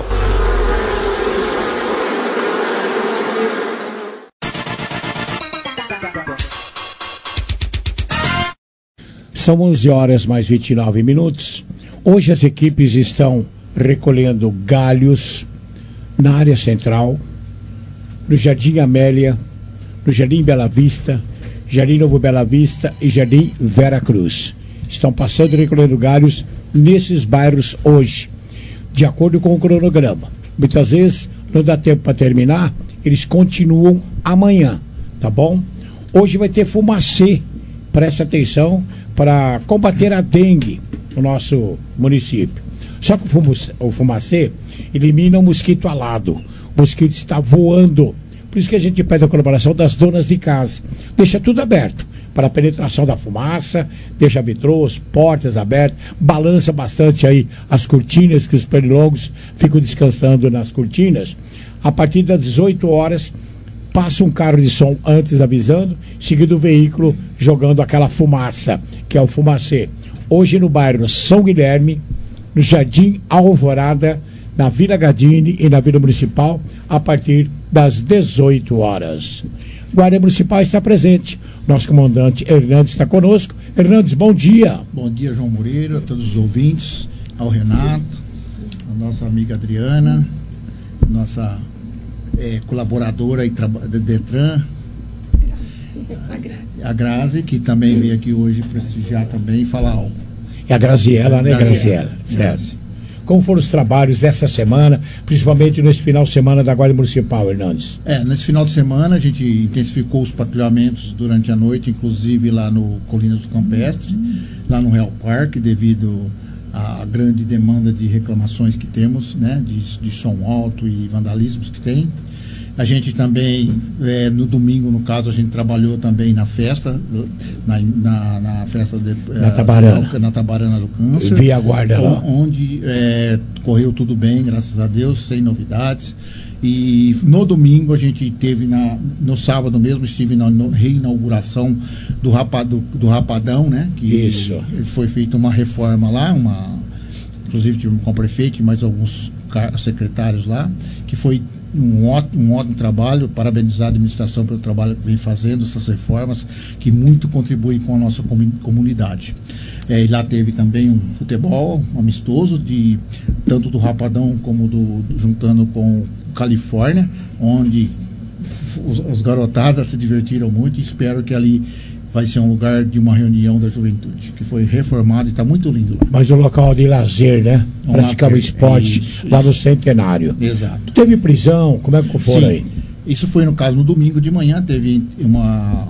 São onze horas mais vinte e nove minutos. Hoje as equipes estão recolhendo galhos na área central, no Jardim Amélia, no Jardim Bela Vista, Jardim Novo Bela Vista e Jardim Vera Cruz. Estão passando e recolhendo galhos nesses bairros hoje, de acordo com o cronograma. Muitas vezes não dá tempo para terminar, eles continuam amanhã, tá bom? Hoje vai ter fumacê, presta atenção, para combater a dengue no nosso município. Só que o fumacê elimina o mosquito alado. O mosquito está voando. Por isso que a gente pede a colaboração das donas de casa. Deixa tudo aberto para a penetração da fumaça, deixa vitrôs, portas abertas, balança bastante aí as cortinas, que os pernilongos ficam descansando nas cortinas. A partir das dezoito horas, passa um carro de som antes avisando, seguido o veículo jogando aquela fumaça, que é o fumacê. Hoje no bairro São Guilherme, no Jardim Alvorada, na Vila Gadini e na Vila Municipal, a partir das dezoito horas. Guarda Municipal está presente. Nosso comandante Hernandes está conosco. Hernandes, bom dia. Bom dia, João Moreira, a todos os ouvintes, ao Renato, a nossa amiga Adriana, nossa é, colaboradora e de Detran, a Grazi, que também veio aqui hoje prestigiar também e falar algo. É a Graziela, né, Graziela? Certo. Como foram os trabalhos dessa semana, principalmente nesse final de semana da Guarda Municipal, Hernandes? É, nesse final de semana a gente intensificou os patrulhamentos durante a noite, inclusive lá no Colina do Campestre, lá no Real Parque, devido à grande demanda de reclamações que temos, né, de, de som alto e vandalismos que tem. A gente também, é, no domingo, no caso, a gente trabalhou também na festa, na, na, na festa de, na, Tabarana. na Tabarana do Câncer. Vi a guarda lá. Onde é, correu tudo bem, graças a Deus, sem novidades. E no domingo a gente teve, na, no sábado mesmo, estive na no, reinauguração do, rapa, do, do Rapadão, né? Que Isso. Ele, foi feita uma reforma lá, uma, inclusive tive com o prefeito e mais alguns secretários lá, que foi um ótimo, um ótimo trabalho, parabenizar a administração pelo trabalho que vem fazendo, essas reformas que muito contribuem com a nossa comunidade. É, e lá teve também um futebol amistoso, de, tanto do Rapadão como do, juntando com Califórnia, onde os, as garotadas se divertiram muito, e espero que ali vai ser um lugar de uma reunião da juventude, que foi reformado e está muito lindo lá. Mas o local de lazer, né? Um Praticar o esporte isso, lá isso. no Centenário. Exato. Teve prisão? Como é que foi aí? Isso foi no caso no domingo de manhã, teve uma,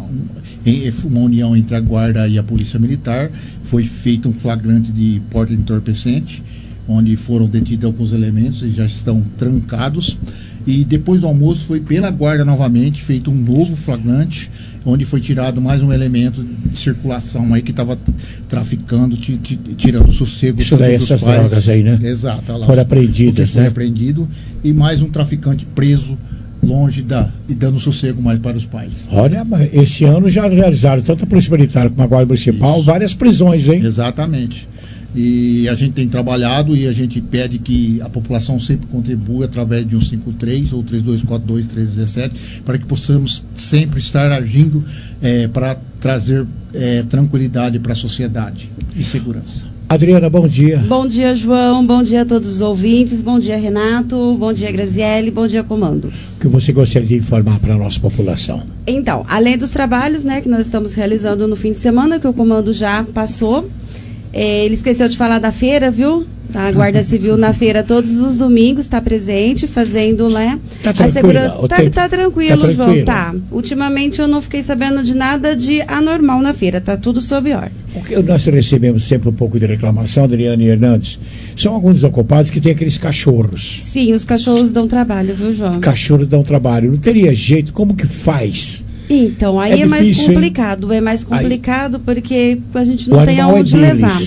uma união entre a guarda e a polícia militar, foi feito um flagrante de porte de entorpecente, onde foram detidos alguns elementos e já estão trancados. E depois do almoço foi pela guarda novamente feito um novo flagrante, onde foi tirado mais um elemento de circulação aí que estava traficando, t- t- tirando o sossego. Isso daí, essas pais. drogas aí, né? Exato. Lá, foram apreendidas, foi né? apreendido, e mais um traficante preso longe da, e dando sossego mais para os pais. Olha, este ano já realizaram tanto a Polícia Militar como a Guarda Municipal, Isso. várias prisões, hein? Exatamente. E a gente tem trabalhado e a gente pede que a população sempre contribua através de um cinco três ou três dois quatro dois três um sete para que possamos sempre estar agindo é, para trazer é, tranquilidade para a sociedade e segurança. Adriana, bom dia. Bom dia, João. Bom dia a todos os ouvintes. Bom dia, Renato. Bom dia, Graziele. Bom dia, Comando. O que você gostaria de informar para a nossa população? Então, além dos trabalhos, né, que nós estamos realizando no fim de semana, que o Comando já passou, é, ele esqueceu de falar da feira, viu? A Guarda Civil na feira todos os domingos está presente, fazendo, né? Tá a segurança. Tá, tempo, tá, tranquilo, tá João. Tá. Ultimamente eu não fiquei sabendo de nada de anormal na feira, tá tudo sob ordem. O que nós recebemos sempre um pouco de reclamação, Adriana e Hernandes, são alguns desocupados que têm aqueles cachorros. Sim, os cachorros dão trabalho, viu, João? Cachorros dão trabalho. Não teria jeito, como que faz? Então, aí é, é mais difícil, complicado, hein? é mais complicado aí, porque a gente não tem aonde é levar.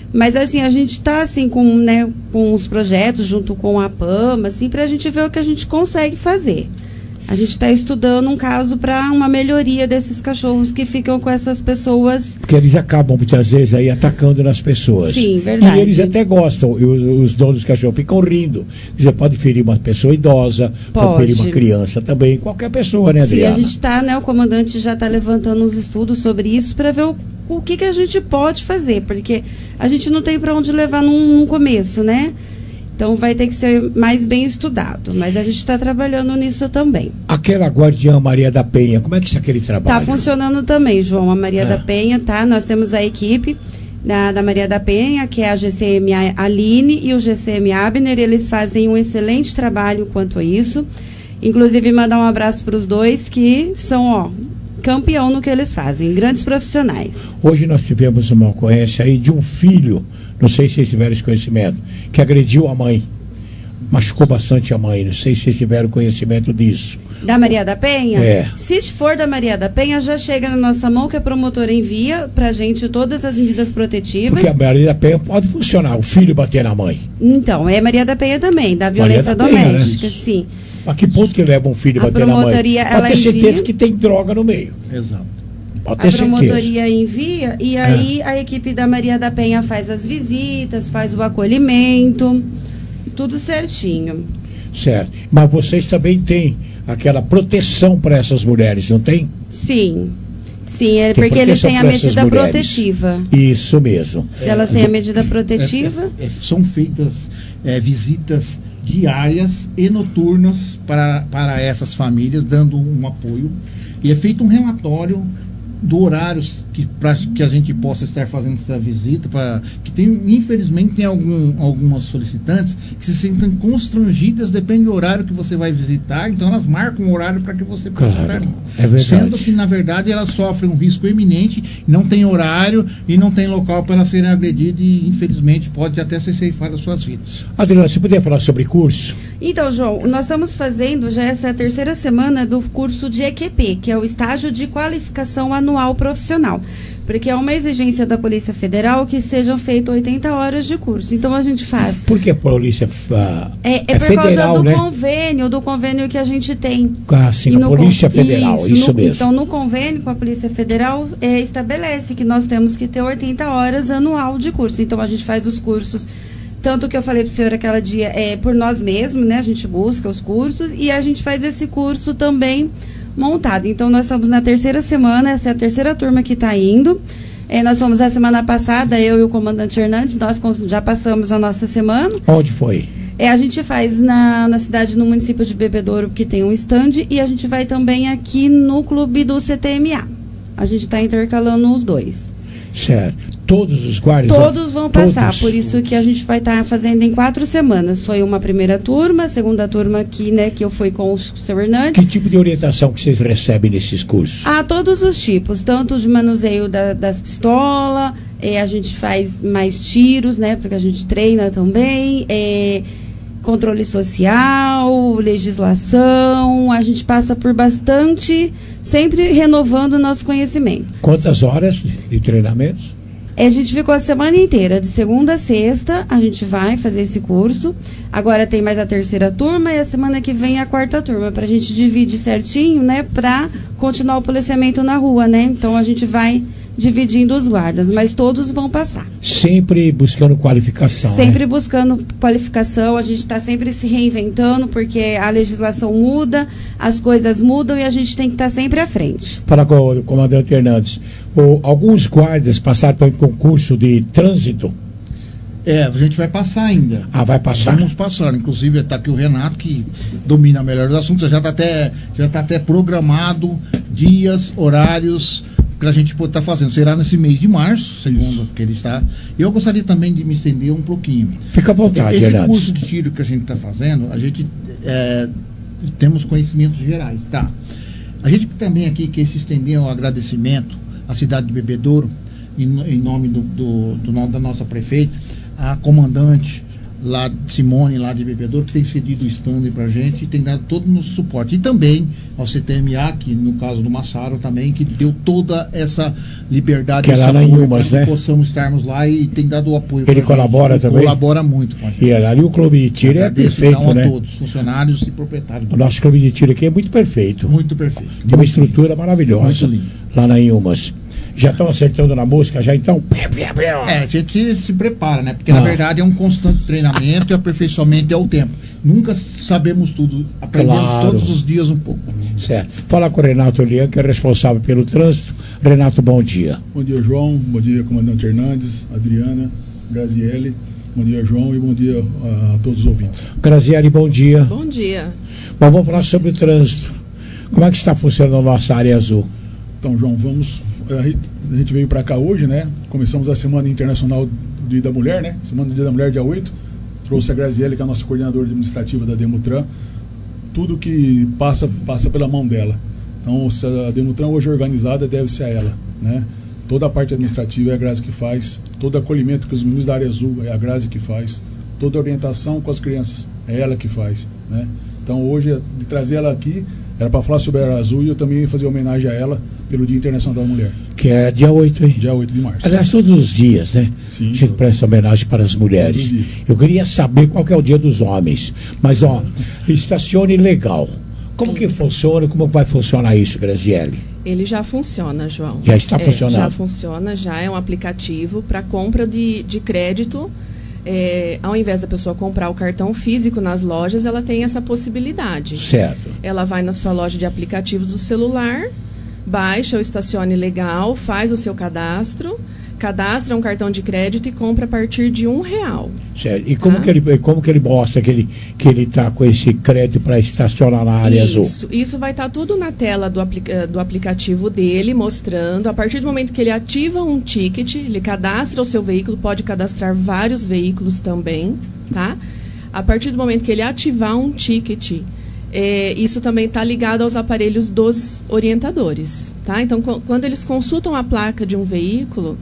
Mas assim, a gente está assim, com, né, com os projetos junto com a PAMA, assim, para a gente ver o que a gente consegue fazer. A gente está estudando um caso para uma melhoria desses cachorros que ficam com essas pessoas. Porque eles acabam muitas vezes aí atacando nas pessoas. Sim, verdade. E eles até gostam, e os donos dos cachorros ficam rindo. Quer dizer, pode ferir uma pessoa idosa, pode, pode ferir uma criança também, qualquer pessoa, né, Adriana? Sim, a gente está, né, o comandante já está levantando uns estudos sobre isso para ver o, o que, que a gente pode fazer, porque a gente não tem para onde levar num, num começo, né? Então vai ter que ser mais bem estudado, mas a gente está trabalhando nisso também. Aquela guardiã Maria da Penha, como é que está aquele trabalho? Está funcionando também, João, a Maria É. da Penha, tá? Nós temos a equipe da, da Maria da Penha, que é a G C M A Aline e o G C M Abner, eles fazem um excelente trabalho quanto a isso. Inclusive, mandar um abraço para os dois, que são, ó, campeão no que eles fazem, grandes profissionais. Hoje nós tivemos uma ocorrência aí de um filho, não sei se vocês tiveram esse conhecimento, que agrediu a mãe. Machucou bastante a mãe, não sei se vocês tiveram conhecimento disso. Da Maria da Penha? É. Se for da Maria da Penha, já chega na nossa mão que a promotora envia pra gente todas as medidas protetivas. Porque a Maria da Penha pode funcionar, o filho bater na mãe. Então, é Maria da Penha também, da violência da Penha, doméstica, né? sim. A que ponto que leva um filho A bater na mãe? promotoria, Pode ela ter certeza envia- que tem droga no meio. Exato. Pode ter A certeza. promotoria envia e aí a equipe da Maria da Penha faz as visitas, faz o acolhimento, tudo certinho. Certo. Mas vocês também têm aquela proteção para essas mulheres, não tem? Sim. Sim, é Tem porque eles proteção têm a para essas medida mulheres. protetiva. Isso mesmo. Se elas têm a medida protetiva. É, é, é, são feitas é, visitas diárias e noturnas para, para essas famílias, dando um apoio. E é feito um relatório do horário que, para que a gente possa estar fazendo essa visita, para que tem, infelizmente tem algum, algumas solicitantes que se sentem constrangidas, depende do horário que você vai visitar, então elas marcam um horário para que você possa Claro, estar ali. é verdade. Sendo que, na verdade, elas sofrem um risco eminente, não tem horário e não tem local para elas serem agredidas e, infelizmente, pode até ser ceifadas suas vidas. Adriana, você poderia falar sobre curso? Então, João, nós estamos fazendo já essa terceira semana do curso de E Q P, que é o Estágio de Qualificação Anual Profissional. Porque é uma exigência da Polícia Federal que sejam feitas oitenta horas de curso. Então, a gente faz. Por que a polícia ah, É, é, é por federal, causa do né? convênio, do convênio que a gente tem. Ah, sim, E a no Polícia con- Federal, isso, no- mesmo. Então, no convênio com a Polícia Federal, é, estabelece que nós temos que ter oitenta horas anual de curso. Então, a gente faz os cursos, tanto que eu falei para o senhor aquela dia, é por nós mesmos, né? A gente busca os cursos e a gente faz esse curso também montado. Então, nós estamos na terceira semana, essa é a terceira turma que está indo. É, nós fomos a semana passada, eu e o comandante Hernandes, nós cons- já passamos a nossa semana. Onde foi? É, a gente faz na, na cidade, no município de Bebedouro, que tem um stand, e a gente vai também aqui no clube do C T M A. A gente está intercalando os dois. Certo. Todos os guardas? Todos vão passar, Todos. por isso que a gente vai estar fazendo em quatro semanas. Foi uma primeira turma, a segunda turma aqui, né, que eu fui com o seu Hernandes. Que tipo de orientação que vocês recebem nesses cursos? Há todos os tipos, tanto de manuseio da- das pistolas, é, a gente faz mais tiros, né, porque a gente treina também, é, controle social, legislação, a gente passa por bastante, sempre renovando o nosso conhecimento. Quantas horas de treinamentos? É, a gente ficou a semana inteira, de segunda a sexta, a gente vai fazer esse curso. Agora tem mais a terceira turma e a semana que vem a quarta turma, para a gente dividir certinho, né, para continuar o policiamento na rua, né? Então a gente vai dividindo os guardas, mas todos vão passar. Sempre buscando qualificação, Sempre né? buscando qualificação, a gente está sempre se reinventando, porque a legislação muda, as coisas mudam e a gente tem que estar sempre à frente. Fala com o comandante Hernandes. O, alguns guardas passaram por um concurso de trânsito. É, a gente vai passar ainda. Ah, vai passar. Vamos passar. Inclusive, está aqui o Renato, que domina melhor os assuntos. Já está até, já tá até programado dias, horários para a gente poder estar fazendo. Será nesse mês de março, segundo que ele está. Eu gostaria também de me estender um pouquinho. Fica à vontade, Esse Hernandes. curso de tiro que a gente está fazendo, a gente é, temos conhecimentos gerais, tá? A gente também aqui quer se estender um agradecimento à cidade de Bebedouro, em, em nome do, do, do, da nossa prefeita, a comandante, lá de Simone, lá de Bebedouro, que tem cedido o stand pra gente e tem dado todo o nosso suporte. E também ao C T M A, que no caso do Massaro também, que deu toda essa liberdade que é lá em Umas, né? Que possamos estarmos lá e tem dado o apoio. Ele colabora gente. também? Colabora muito com a gente. E ali o clube de tiro é perfeito, então, né? a todos, funcionários e proprietários. O nosso clube de tiro aqui é muito perfeito. Muito perfeito. Tem uma estrutura maravilhosa. Muito lindo. Lá na Inhumas. Já estão acertando na música, já então? É, a gente se prepara, né? Porque ah. na verdade é um constante treinamento e aperfeiçoamento é o tempo. Nunca sabemos tudo, aprendemos claro. todos os dias um pouco. Certo. Fala com o Renato Lian, que é responsável pelo trânsito. Renato, bom dia. Bom dia, João. Bom dia, comandante Hernandes, Adriana, Graziele. Bom dia, João, e bom dia a, a todos os ouvintes. Graziele, bom dia. Bom dia. Bom, vamos falar sobre o trânsito. Como é que está funcionando a nossa área azul? Então, João, vamos... A gente veio para cá hoje, né? Começamos a Semana Internacional do Dia da Mulher, né? Semana do Dia da Mulher, dia oito. Trouxe a Graziele, que é a nossa coordenadora administrativa da Demutran. Tudo que passa, passa pela mão dela. Então, se a Demutran hoje é organizada, deve ser a ela, né? Toda a parte administrativa é a Grazi que faz. Todo acolhimento com os meninos da área azul é a Grazi que faz. Toda orientação com as crianças é ela que faz, né? Então, hoje, de trazer ela aqui, era para falar sobre a Área Azul e eu também ia fazer homenagem a ela pelo Dia Internacional da Mulher. Que é dia oito, hein? Dia oito de março. Aliás, todos os dias, né? Sim. A gente presta homenagem para as mulheres. Eu queria saber qual que é o dia dos homens. Mas, ó, estacione legal. Como que funciona? Como vai funcionar isso, Graziele? Ele já funciona, João. Já está é, funcionando? Já funciona, já é um aplicativo para compra de, de crédito. É, ao invés da pessoa comprar o cartão físico nas lojas, ela tem essa possibilidade. Certo. Ela vai na sua loja de aplicativos do celular, baixa o Estacione Legal, faz o seu cadastro, cadastra um cartão de crédito e compra a partir de um real. Certo. E como, tá? que, ele, como que ele mostra que ele que ele está com esse crédito para estacionar na área isso, azul? Isso vai estar tá tudo na tela do, aplica do aplicativo dele, mostrando. A partir do momento que ele ativa um ticket, ele cadastra o seu veículo, pode cadastrar vários veículos também, tá? A partir do momento que ele ativar um ticket, é, isso também está ligado aos aparelhos dos orientadores, tá? Então, quando eles consultam a placa de um veículo,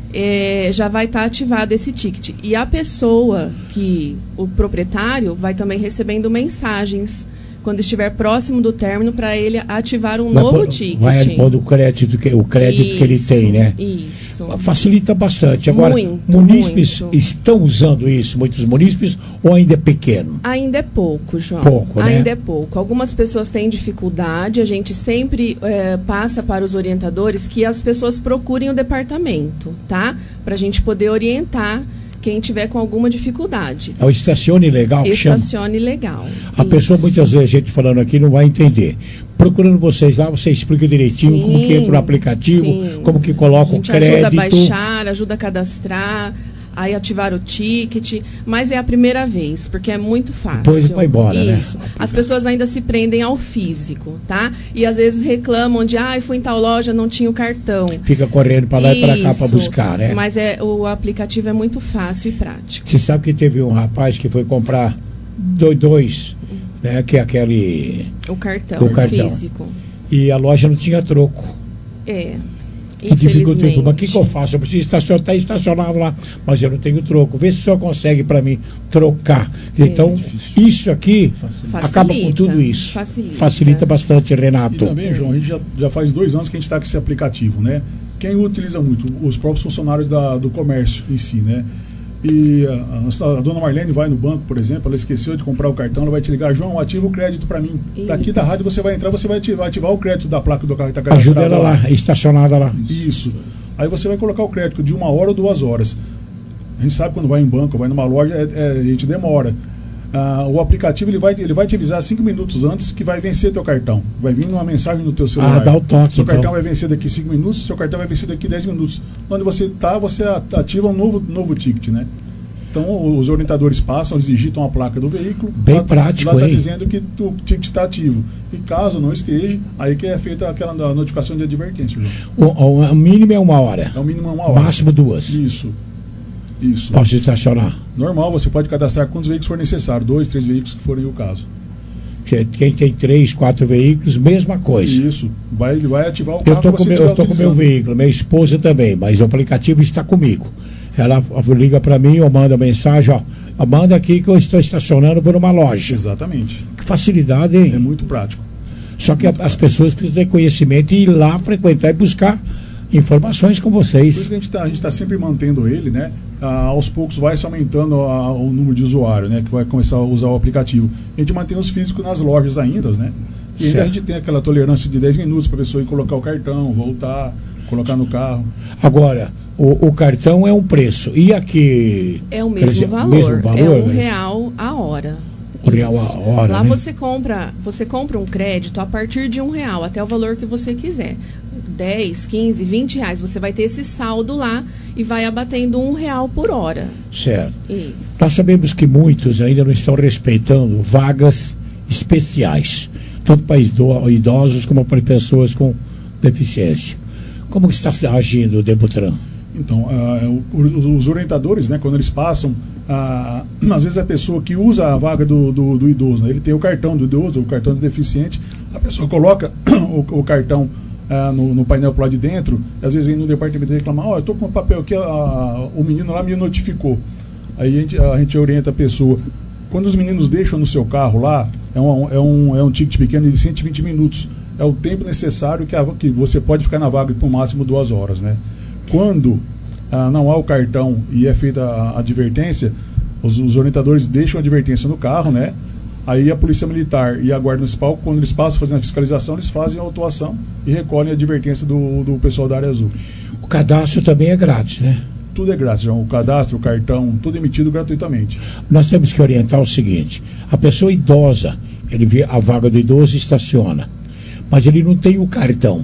É, já vai estar tá ativado esse ticket. E a pessoa, que o proprietário, vai também recebendo mensagens quando estiver próximo do término para ele ativar um vai novo pôr, ticket. Vai pôr o crédito, que, o crédito isso, que ele tem, né? Isso. Facilita bastante. Agora, muito, munícipes muito. estão usando isso, muitos munícipes, ou ainda é pequeno? Ainda é pouco, João. Pouco, né? Ainda é pouco. Algumas pessoas têm dificuldade, a gente sempre é, passa para os orientadores que as pessoas procurem o departamento, tá? Para a gente poder orientar quem tiver com alguma dificuldade. É o Estacione Legal que chama? Estacione Legal. A Isso. pessoa, muitas vezes, a gente falando aqui, não vai entender. Procurando vocês lá, você explica direitinho Sim, como que entra no aplicativo, sim. como que coloca o crédito. Ajuda a baixar, ajuda a cadastrar, aí ativar o ticket, mas é a primeira vez, porque é muito fácil. Depois vai embora, Isso. né? As pessoas ainda se prendem ao físico, tá? E às vezes reclamam de, ah, fui em tal loja, não tinha o cartão. Fica correndo para lá e para cá para Isso. buscar, né? Mas é, o aplicativo é muito fácil e prático. Você sabe que teve um rapaz que foi comprar dois, dois né? Que é aquele... O cartão, o cartão físico. E a loja não tinha troco. É. Que dificulta. Mas o que, que eu faço? Eu preciso estacionar, tá estacionado lá, mas eu não tenho troco. Vê se o senhor consegue para mim trocar. Então, é isso aqui facilita. Acaba com tudo isso. Facilita, facilita bastante, Renato. E também, João, a gente já, já faz dois anos que a gente está com esse aplicativo, né? Quem utiliza muito? Os próprios funcionários da, do comércio em si, né? E a, a dona Marlene vai no banco, por exemplo, ela esqueceu de comprar o cartão, ela vai te ligar, João, ativa o crédito para mim. Isso. Daqui da rádio você vai entrar, você vai ativar, ativar o crédito da placa do carro que está ajuda ela lá, lá, estacionada lá. Isso. Aí você vai colocar o crédito de uma hora ou duas horas. A gente sabe quando vai em banco, vai numa loja, é, é, a gente demora. Ah, o aplicativo ele vai, ele vai te avisar cinco minutos antes que vai vencer teu cartão. Vai vir uma mensagem no teu celular. Ah, dá o toque. Seu então. cartão vai vencer daqui cinco minutos, seu cartão vai vencer daqui dez minutos. Onde você está, você ativa um novo, novo ticket, né? Então, os orientadores passam, eles digitam a placa do veículo. Bem lá, prático, lá está hein? dizendo que o ticket está ativo. E caso não esteja, aí que é feita aquela notificação de advertência. O, o, o mínimo é uma hora. É o mínimo é uma hora. Máximo duas. Isso. Isso. Posso estacionar? Normal, você pode cadastrar quantos veículos for necessário. Dois, três veículos que forem o caso. Quem tem três, quatro veículos, mesma coisa. Isso. Vai, ele vai ativar o eu carro. Tô com meu, eu estou com o meu veículo, minha esposa também, mas o aplicativo está comigo. Ela liga para mim ou manda mensagem, ó, Manda aqui que eu estou estacionando por uma loja. Exatamente. Que facilidade, hein? É muito prático. Só que a, as pessoas precisam ter conhecimento e ir lá frequentar e buscar informações com vocês. Por isso que a gente está tá sempre mantendo ele, né? Ah, aos poucos vai se aumentando a, o número de usuário, né? Que vai começar a usar o aplicativo. A gente mantém os físicos nas lojas ainda, né? E ainda a gente tem aquela tolerância de dez minutos para a pessoa ir colocar o cartão, voltar, colocar no carro. Agora, o, o cartão é um preço. E aqui? É o mesmo, dizer, valor. mesmo valor. É um né? real a hora. Um real a hora. Lá né? você compra, você compra um crédito a partir de um real, até o valor que você quiser. dez, quinze, vinte reais. Você vai ter esse saldo lá e vai abatendo um real por hora. Certo. Isso. Nós sabemos que muitos ainda não estão respeitando vagas especiais, tanto para idosos como para pessoas com deficiência. Como que está agindo o Demutran? Então, uh, os, os orientadores, né, quando eles passam, uh, às vezes a pessoa que usa a vaga do, do, do idoso, né, ele tem o cartão do idoso, o cartão do deficiente, a pessoa coloca o, o cartão uh, no, no painel para lá de dentro, e às vezes vem no departamento reclamar, ó, oh, eu estou com o papel aqui, uh, o menino lá me notificou. Aí a gente, a gente orienta a pessoa. Quando os meninos deixam no seu carro lá, é um, é um, é um ticket pequeno de cento e vinte minutos. É o tempo necessário que, a, que você pode ficar na vaga por máximo duas horas, né? Quando ah, não há o cartão e é feita a, a advertência, os, os orientadores deixam a advertência no carro, né? Aí a Polícia Militar e a Guarda Municipal, quando eles passam fazendo a fiscalização, eles fazem a autuação e recolhem a advertência do, do pessoal da área azul. O cadastro também é grátis, né? Tudo é grátis, João. O cadastro, o cartão, tudo emitido gratuitamente. Nós temos que orientar o seguinte: a pessoa idosa, ele vê a vaga do idoso e estaciona, mas ele não tem o cartão.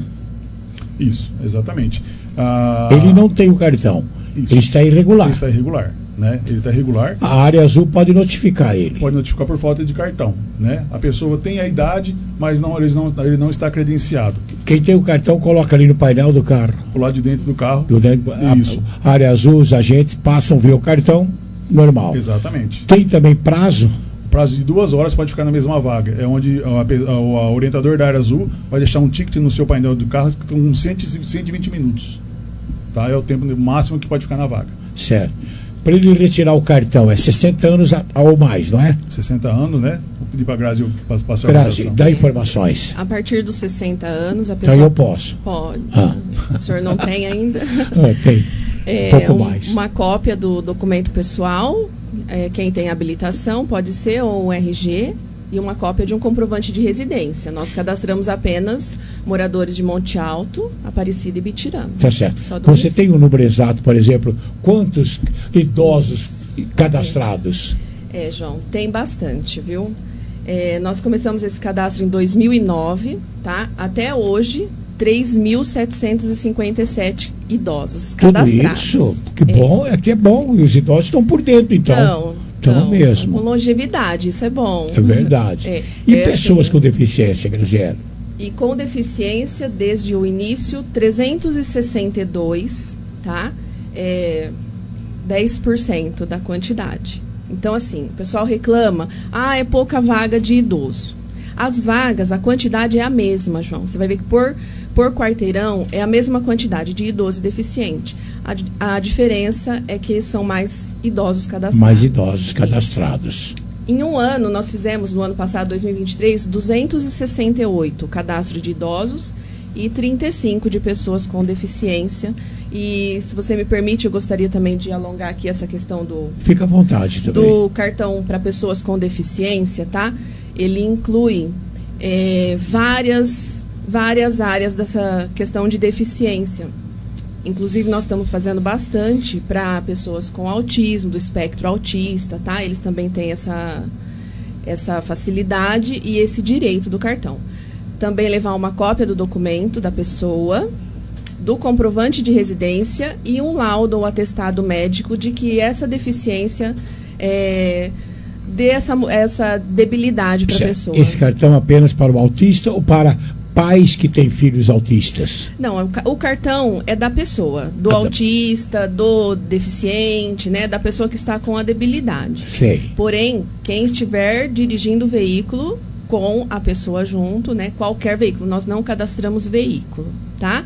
Isso, exatamente. Ah, ele não tem o cartão. Isso. Ele está irregular. Ele está irregular, né? Ele está irregular. A área azul pode notificar ele. Pode notificar por falta de cartão, né? A pessoa tem a idade, mas não, ele, não, ele não está credenciado. Quem tem o cartão coloca ali no painel do carro. Do lado de dentro do carro. Do dentro, Isso. A, a área azul, os agentes passam, vê o cartão, normal. Exatamente. Tem também prazo? Prazo de duas horas pode ficar na mesma vaga. É onde a, a, a orientador da área azul vai deixar um ticket no seu painel do carro com cento e vinte minutos. Tá? É o tempo máximo que pode ficar na vaga. Certo. Para ele retirar o cartão, é sessenta anos a, ou mais, não é? sessenta anos, né? Vou pedir para a Grazi passar a Grazi, dá informações. A partir dos sessenta anos, a pessoa... Então eu posso. Pode. Ah. O senhor não tem ainda? Ah, tem. É, um pouco um, mais. Uma cópia do documento pessoal, é, quem tem habilitação pode ser, ou o R G, e uma cópia de um comprovante de residência. Nós cadastramos apenas moradores de Monte Alto, Aparecida e Bitirama. Tá certo. Você tem um número exato, por exemplo, quantos idosos cadastrados? É, João, tem bastante, viu? É, nós começamos esse cadastro em dois mil e nove, tá? Até hoje, três mil setecentos e cinquenta e sete idosos Tudo cadastrados. Isso? Que bom, é que é bom. E os idosos estão por dentro, então. Então, Então, então mesmo. Com longevidade, isso é bom. É verdade. É, e é pessoas assim, com deficiência, Graziela? E com deficiência, desde o início, trezentos e sessenta e dois, tá? É dez por cento da quantidade. Então, assim, o pessoal reclama, ah, é pouca vaga de idoso. As vagas, a quantidade é a mesma, João. Você vai ver que por, por quarteirão é a mesma quantidade de idoso e deficiente. A, a diferença é que são mais idosos cadastrados. Mais idosos cadastrados. Em um ano, nós fizemos, no ano passado, dois mil e vinte e três, duzentos e sessenta e oito cadastro de idosos e trinta e cinco de pessoas com deficiência. E, se você me permite, eu gostaria também de alongar aqui essa questão do... Fica à vontade também. Do cartão para pessoas com deficiência, tá? Ele inclui é, várias, várias áreas dessa questão de deficiência. Inclusive, nós estamos fazendo bastante para pessoas com autismo, do espectro autista, tá? Eles também têm essa, essa facilidade e esse direito do cartão. Também levar uma cópia do documento da pessoa, do comprovante de residência e um laudo ou atestado médico de que essa deficiência é, dê essa, essa debilidade para a pessoa. Esse cartão apenas para o autista ou para pais que têm filhos autistas? Não, o cartão é da pessoa, do ah, autista, do deficiente, né, da pessoa que está com a debilidade. Sei. Porém, quem estiver dirigindo o veículo com a pessoa junto, né, qualquer veículo, nós não cadastramos veículo, tá?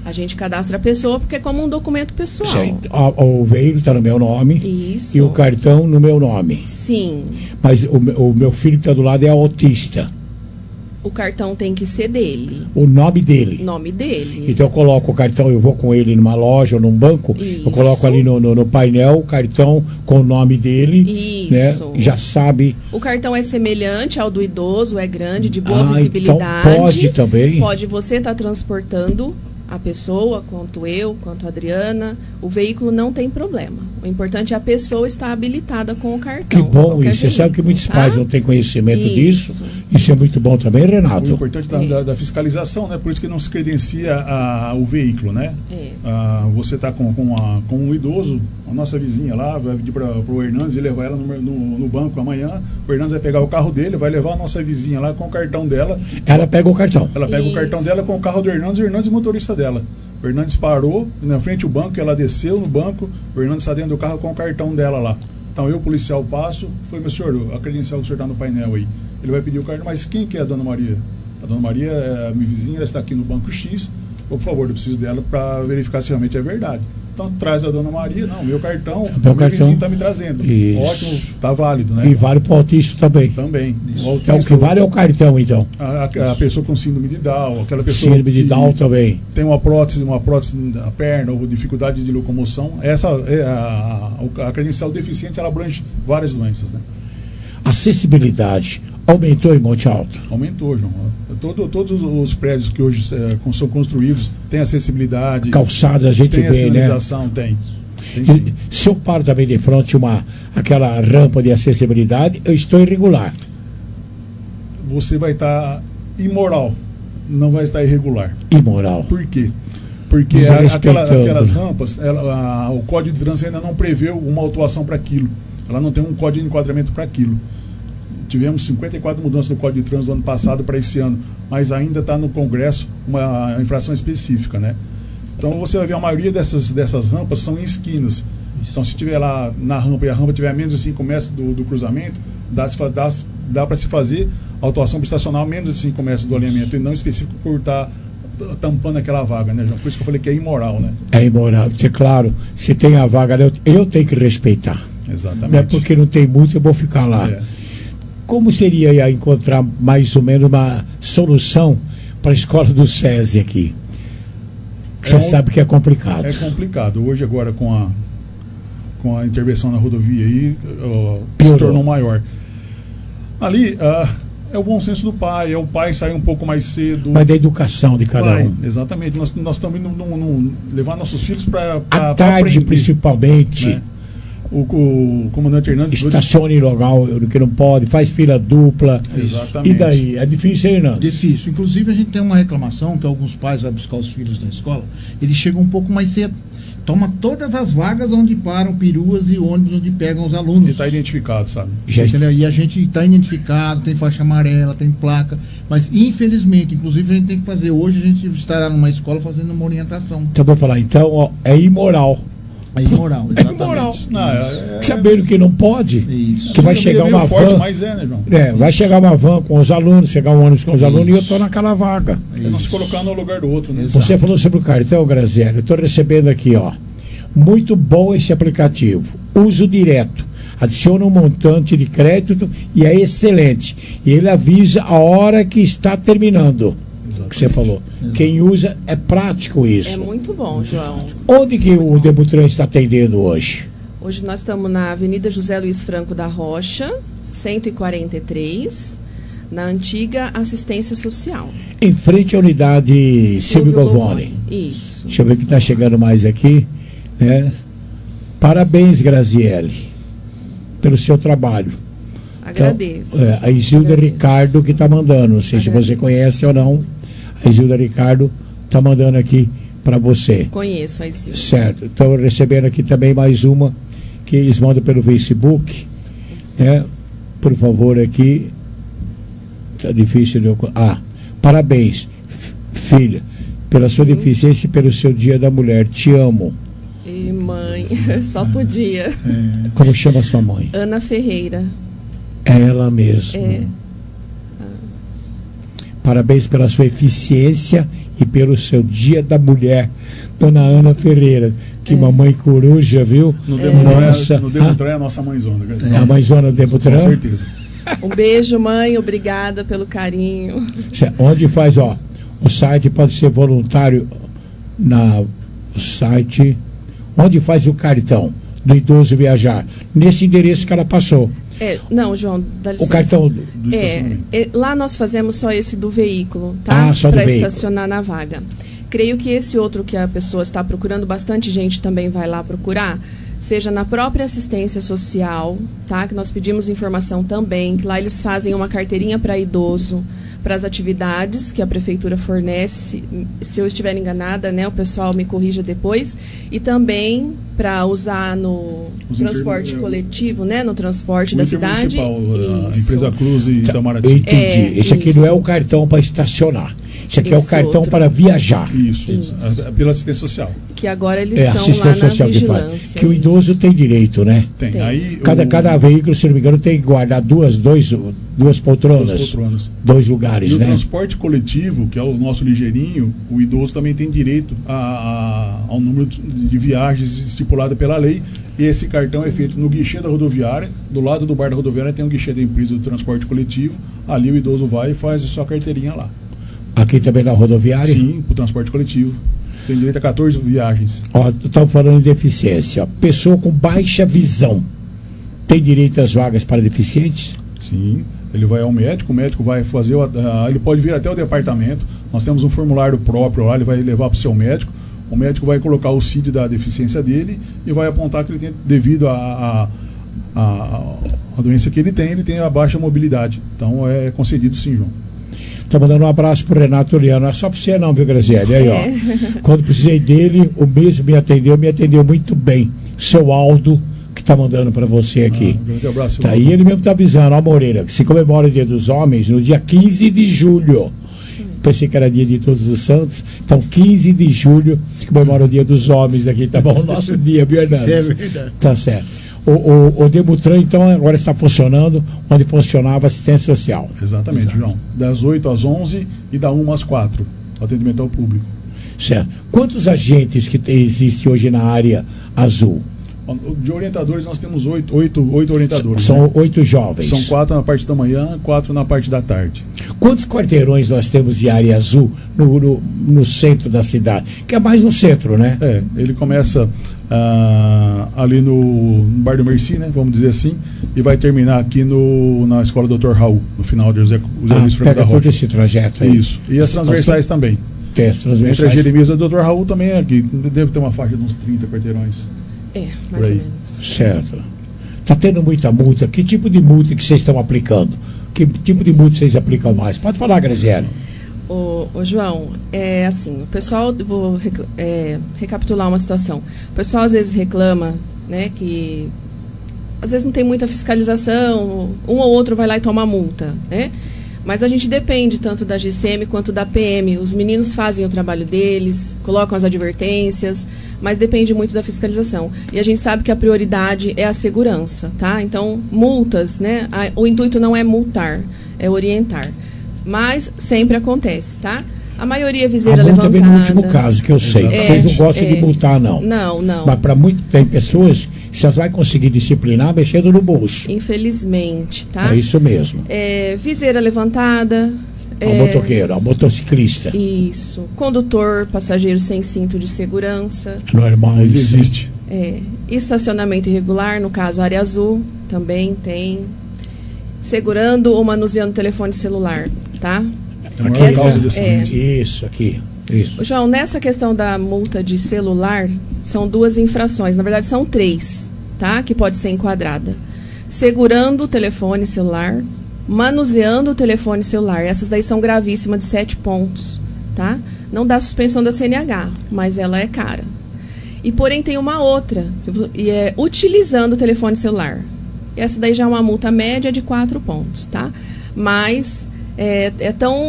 A gente cadastra a pessoa porque é como um documento pessoal. Certo. O, o veículo está no meu nome. Isso. E o cartão no meu nome. Sim. Mas o, o meu filho que está do lado é autista. O cartão tem que ser dele. O nome dele. Nome dele. Então eu coloco o cartão, eu vou com ele numa loja ou num banco, Isso. eu coloco ali no, no, no painel o cartão com o nome dele. Isso. Né? Já sabe. O cartão é semelhante ao do idoso, é grande, de boa Ah, visibilidade. Então pode também. Pode você estar transportando a pessoa, quanto eu, quanto a Adriana. O veículo não tem problema. O importante é a pessoa estar habilitada com o cartão. Que bom isso. Você veículo, sabe que muitos tá? pais não têm conhecimento Isso. disso. Isso é muito bom também, Renato. O importante da, da, da fiscalização, né? Por isso que não se credencia a, o veículo, né? É. Ah, você está com, com, a, com um idoso, a nossa vizinha lá, vai pedir para o Hernandes e levar ela no, no, no banco amanhã. O Hernandes vai pegar o carro dele, vai levar a nossa vizinha lá com o cartão dela. Ela pega o cartão. Ela pega Isso. o cartão dela com o carro do Hernandes e o Hernandes é o motorista dela. O Hernandes parou na frente do banco, ela desceu no banco, o Hernandes está dentro do carro com o cartão dela lá. Então eu, policial, passo, falei, meu senhor, a credencial que o senhor está no painel aí. Ele vai pedir o cartão, mas quem que é a dona Maria? A dona Maria é a minha vizinha, ela está aqui no banco X, por favor, eu preciso dela para verificar se realmente é verdade. Então traz a dona Maria, não, meu cartão, Meu o meu cartão. vizinho está me trazendo. Isso. Ótimo, está válido, né? E vale para o autista também. Também. O Então o que vale é o cartão, então. A, a, a pessoa com síndrome de Down, aquela pessoa Síndrome de que Down também. tem uma prótese, uma prótese na perna ou dificuldade de locomoção, essa é a, a, a credencial deficiente, ela abrange várias doenças, né? Acessibilidade aumentou em Monte Alto? Aumentou, João. Todo, todos os, os prédios que hoje é, são construídos têm acessibilidade. Calçada a gente tem vê, a sinalização, né? Tem. tem sim. E, se eu paro também de frente uma aquela rampa de acessibilidade, eu estou irregular. Você vai estar imoral, não vai estar irregular. Imoral. Por quê? Porque a, aquela, aquelas rampas, ela, a, o Código de Trânsito ainda não prevê uma autuação para aquilo. Ela não tem um código de enquadramento para aquilo. Tivemos cinquenta e quatro mudanças no Código de Trânsito do ano passado para esse ano, mas ainda está no Congresso uma infração específica, né? Então você vai ver a maioria dessas, dessas rampas são em esquinas. Então se tiver lá na rampa e a rampa tiver menos de cinco metros do, do cruzamento, dá, dá, dá para se fazer autuação para estacionar a menos de cinco metros do alinhamento e não específico por estar tampando aquela vaga, né, João? Por isso que eu falei que é imoral, né? É imoral. É claro, se tem a vaga, eu, eu tenho que respeitar. Exatamente. Não é porque não tem muito, eu vou ficar lá. É. Como seria encontrar mais ou menos uma solução para a escola do SESI aqui? Você É um- sabe que é complicado. É complicado. Hoje agora com a com a intervenção na rodovia aí ó, se Piorou. tornou maior. Ali ah, é o bom senso do pai, é o pai sair um pouco mais cedo. Mas da educação de cada Vai, um. Exatamente. Nós, nós estamos indo num- num- levar nossos filhos para À tarde, principalmente. né? O, o comandante Hernandes Estacione em local que não pode, faz fila dupla. Exatamente. E daí? É difícil, hein, não? Difícil. Inclusive, a gente tem uma reclamação que alguns pais vão buscar os filhos na escola, eles chegam um pouco mais cedo. Toma todas as vagas onde param peruas e ônibus onde pegam os alunos. E está identificado, sabe? Entendeu? E a gente está identificado, tem faixa amarela, tem placa, mas infelizmente, inclusive a gente tem que fazer, hoje a gente estará numa escola fazendo uma orientação. Então, vou falar, então, ó, é imoral. É imoral, É exatamente. imoral. Não, é- Sabendo que não pode, Isso. que vai É chegar meio uma forte, van. mas é, né, João? É, vai chegar uma van com os alunos, chegar um ônibus com os alunos e eu estou naquela vaga. É não se colocar no lugar do outro, né? Você falou sobre o cartão, Graziele. Eu estou recebendo aqui, ó. Muito bom esse aplicativo. Uso direto. Adiciona um montante de crédito e é excelente. E ele avisa a hora que está terminando. Que você falou. Quem usa é prático isso. É muito bom, João. Onde que o Demutran está atendendo hoje? Hoje nós estamos na Avenida José Luiz Franco da Rocha, cento e quarenta e três, na antiga Assistência Social. Em frente à unidade Silvio Govone. Isso. Deixa eu ver o que está chegando mais aqui. Né? Parabéns, Graziele, pelo seu trabalho. Agradeço. Então, é, a Isilda Ricardo que está mandando. Não sei se você conhece ou não. A Isilda Ricardo está mandando aqui para você. Conheço a Isilda. Certo. Estou recebendo aqui também mais uma que eles mandam pelo Facebook. Né? Por favor, aqui. Está difícil de eu. Ah, parabéns, f- filha, pela sua deficiência e pelo seu Dia da Mulher. Te amo. E mãe, só podia. Como chama sua mãe? Ana Ferreira. É ela mesma. É. Parabéns pela sua eficiência e pelo seu Dia da Mulher, dona Ana Ferreira. Que mamãe coruja, viu? No Demutran, Nossa. no Demutran é a nossa mãezona. É a mãezona do Demutran? Com certeza. Um beijo, mãe. Obrigada pelo carinho. Onde faz, ó, o site pode ser voluntário na o site, onde faz o cartão do idoso viajar, nesse endereço que ela passou. É, não, João, dá licença. O cartão do, do é, é, lá nós fazemos só esse do veículo, tá? Ah, só do Para veículo. estacionar na vaga. Creio que esse outro que a pessoa está procurando, bastante gente também vai lá procurar, seja na própria assistência social, tá? Que nós pedimos informação também, que lá eles fazem uma carteirinha para idoso, para as atividades que a prefeitura fornece. Se, se eu estiver enganada, né, o pessoal me corrija depois. E também para usar no Os transporte inter- coletivo, né, no transporte O da cidade. Intermunicipal, a Isso. empresa Cruz e Itamaraty. Entendi. É, Esse aqui isso. não é o cartão para estacionar. Esse aqui é o Esse cartão outro. para viajar. Isso, isso. A- Pela assistência social. Que agora eles É estão assistência lá na social que faz. vigilância. Que o idoso tem direito, né? Tem. Tem. Aí, Cada, o- cada veículo, se não me engano, tem que guardar duas, dois, duas poltronas. Duas poltronas. Dois lugares, E o né? transporte coletivo, que é o nosso ligeirinho, o idoso também tem direito a, a- ao número de de viagens estipulado pela lei. E esse cartão é feito no guichê da rodoviária. Do lado do bar da rodoviária tem um guichê da empresa do transporte coletivo. Ali o idoso vai e faz a sua carteirinha lá. Aqui também na rodoviária? Sim, para o transporte coletivo. Tem direito a catorze viagens. Ó, estamos falando de deficiência. Pessoa com baixa visão tem direito às vagas para deficientes? Sim, ele vai ao médico, o médico vai fazer, o, a- ele pode vir até o departamento, nós temos um formulário próprio lá, ele vai levar para o seu médico, o médico vai colocar o C I D da deficiência dele e vai apontar que ele tem, devido à a, a, a, a doença que ele tem, ele tem a baixa mobilidade. Então é concedido sim, João. Tá mandando um abraço pro Renato Liano. Não é só para você não, viu, Graziele? Aí, É. ó. Quando precisei dele, o mesmo me atendeu, me atendeu muito bem. Seu Aldo, que tá mandando para você aqui. Ah, um grande abraço. Tá aí, ele mesmo tá avisando, ó, Moreira, que se comemora o Dia dos Homens no dia quinze de julho. Pensei que era dia de Todos os Santos. Então, quinze de julho se comemora o Dia dos Homens aqui, tá bom? O nosso dia, viu, Hernandes? É verdade. Tá certo. O, o, o Demutran, então, agora está funcionando onde funcionava a assistência social. Exatamente, Exato. João. Das oito às onze e da uma às quatro. Atendimento ao público. Certo. Quantos agentes que tem- existe hoje na área azul? De orientadores, nós temos oito, oito, oito orientadores. São né? oito jovens. São quatro na parte da manhã, quatro na parte da tarde. Quantos quarteirões nós temos de área azul no, no, no centro da cidade? Que é mais no centro, né? É, ele começa ah, ali no, no Bar do Merci, né? Vamos dizer assim, e vai terminar aqui no, na Escola doutor Raul, no final de José, José Ah, Luiz Franco pega da todo Rocha. esse trajeto aí. Isso. E as transversais também. Tem as transversais. Entre a Jeremias e o doutor Raul também é aqui. Deve ter uma faixa de uns trinta quarteirões. É, Por aí. Certo. Está tendo muita multa. Que tipo de multa que vocês estão aplicando? Que tipo de multa vocês aplicam mais? Pode falar, Graziele. Ô, ô, João, é assim, o pessoal, vou rec- é, recapitular uma situação. O pessoal às vezes reclama, né, que às vezes não tem muita fiscalização, um ou outro vai lá e toma multa, né? Mas a gente depende tanto da G C M quanto da P M. Os meninos fazem o trabalho deles, colocam as advertências, mas depende muito da fiscalização. E a gente sabe que a prioridade é a segurança, tá? Então, multas, né? A- o intuito não é multar, é orientar. Mas sempre acontece, tá? A maioria é viseira A multa levantada. vem no último caso, que eu sei. É, Vocês não gostam é. de multar, não. Não, não. Mas para muito tem pessoas que você vai conseguir disciplinar mexendo no bolso. Infelizmente, tá? É isso mesmo. É, viseira levantada. Ao é, motoqueiro, ao motociclista. Isso. Condutor, passageiro sem cinto de segurança. Normal, Ele isso. existe. É, estacionamento irregular, no caso área azul, também tem. Segurando ou manuseando telefone celular, tá? É a maior Essa- causa de é. acidente. Isso, aqui. Isso. João, nessa questão da multa de celular, são duas infrações. Na verdade, são três, tá? Que pode ser enquadrada. Segurando o telefone celular, manuseando o telefone celular. Essas daí são gravíssimas, de sete pontos, tá? Não dá suspensão da C N H, mas ela é cara. E, porém, tem uma outra, e é utilizando o telefone celular. Essa daí já é uma multa média de quatro pontos, tá? Mas é, é tão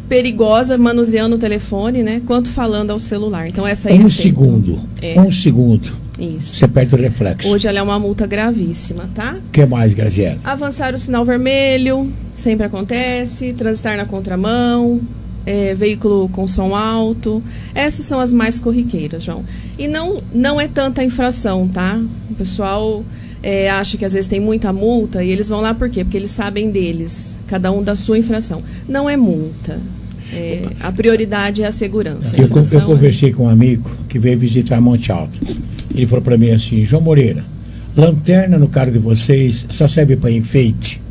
perigosa manuseando o telefone, né? Quanto falando ao celular. Então essa aí Um é feito. segundo. É. Um segundo. Isso. Você perde o reflexo. Hoje ela é uma multa gravíssima, tá? O que mais, Graziela? Avançar o sinal vermelho, sempre acontece. Transitar na contramão, é, veículo com som alto. Essas são as mais corriqueiras, João. E não, não é tanta infração, tá? O pessoal é, acha que às vezes tem muita multa e eles vão lá por quê? Porque eles sabem deles, cada um da sua infração. Não é multa. É, a prioridade é a segurança. Eu, a infração, eu conversei é... com um amigo que veio visitar Monte Alto. Ele falou para mim assim: João Moreira, lanterna no carro de vocês só serve para enfeite?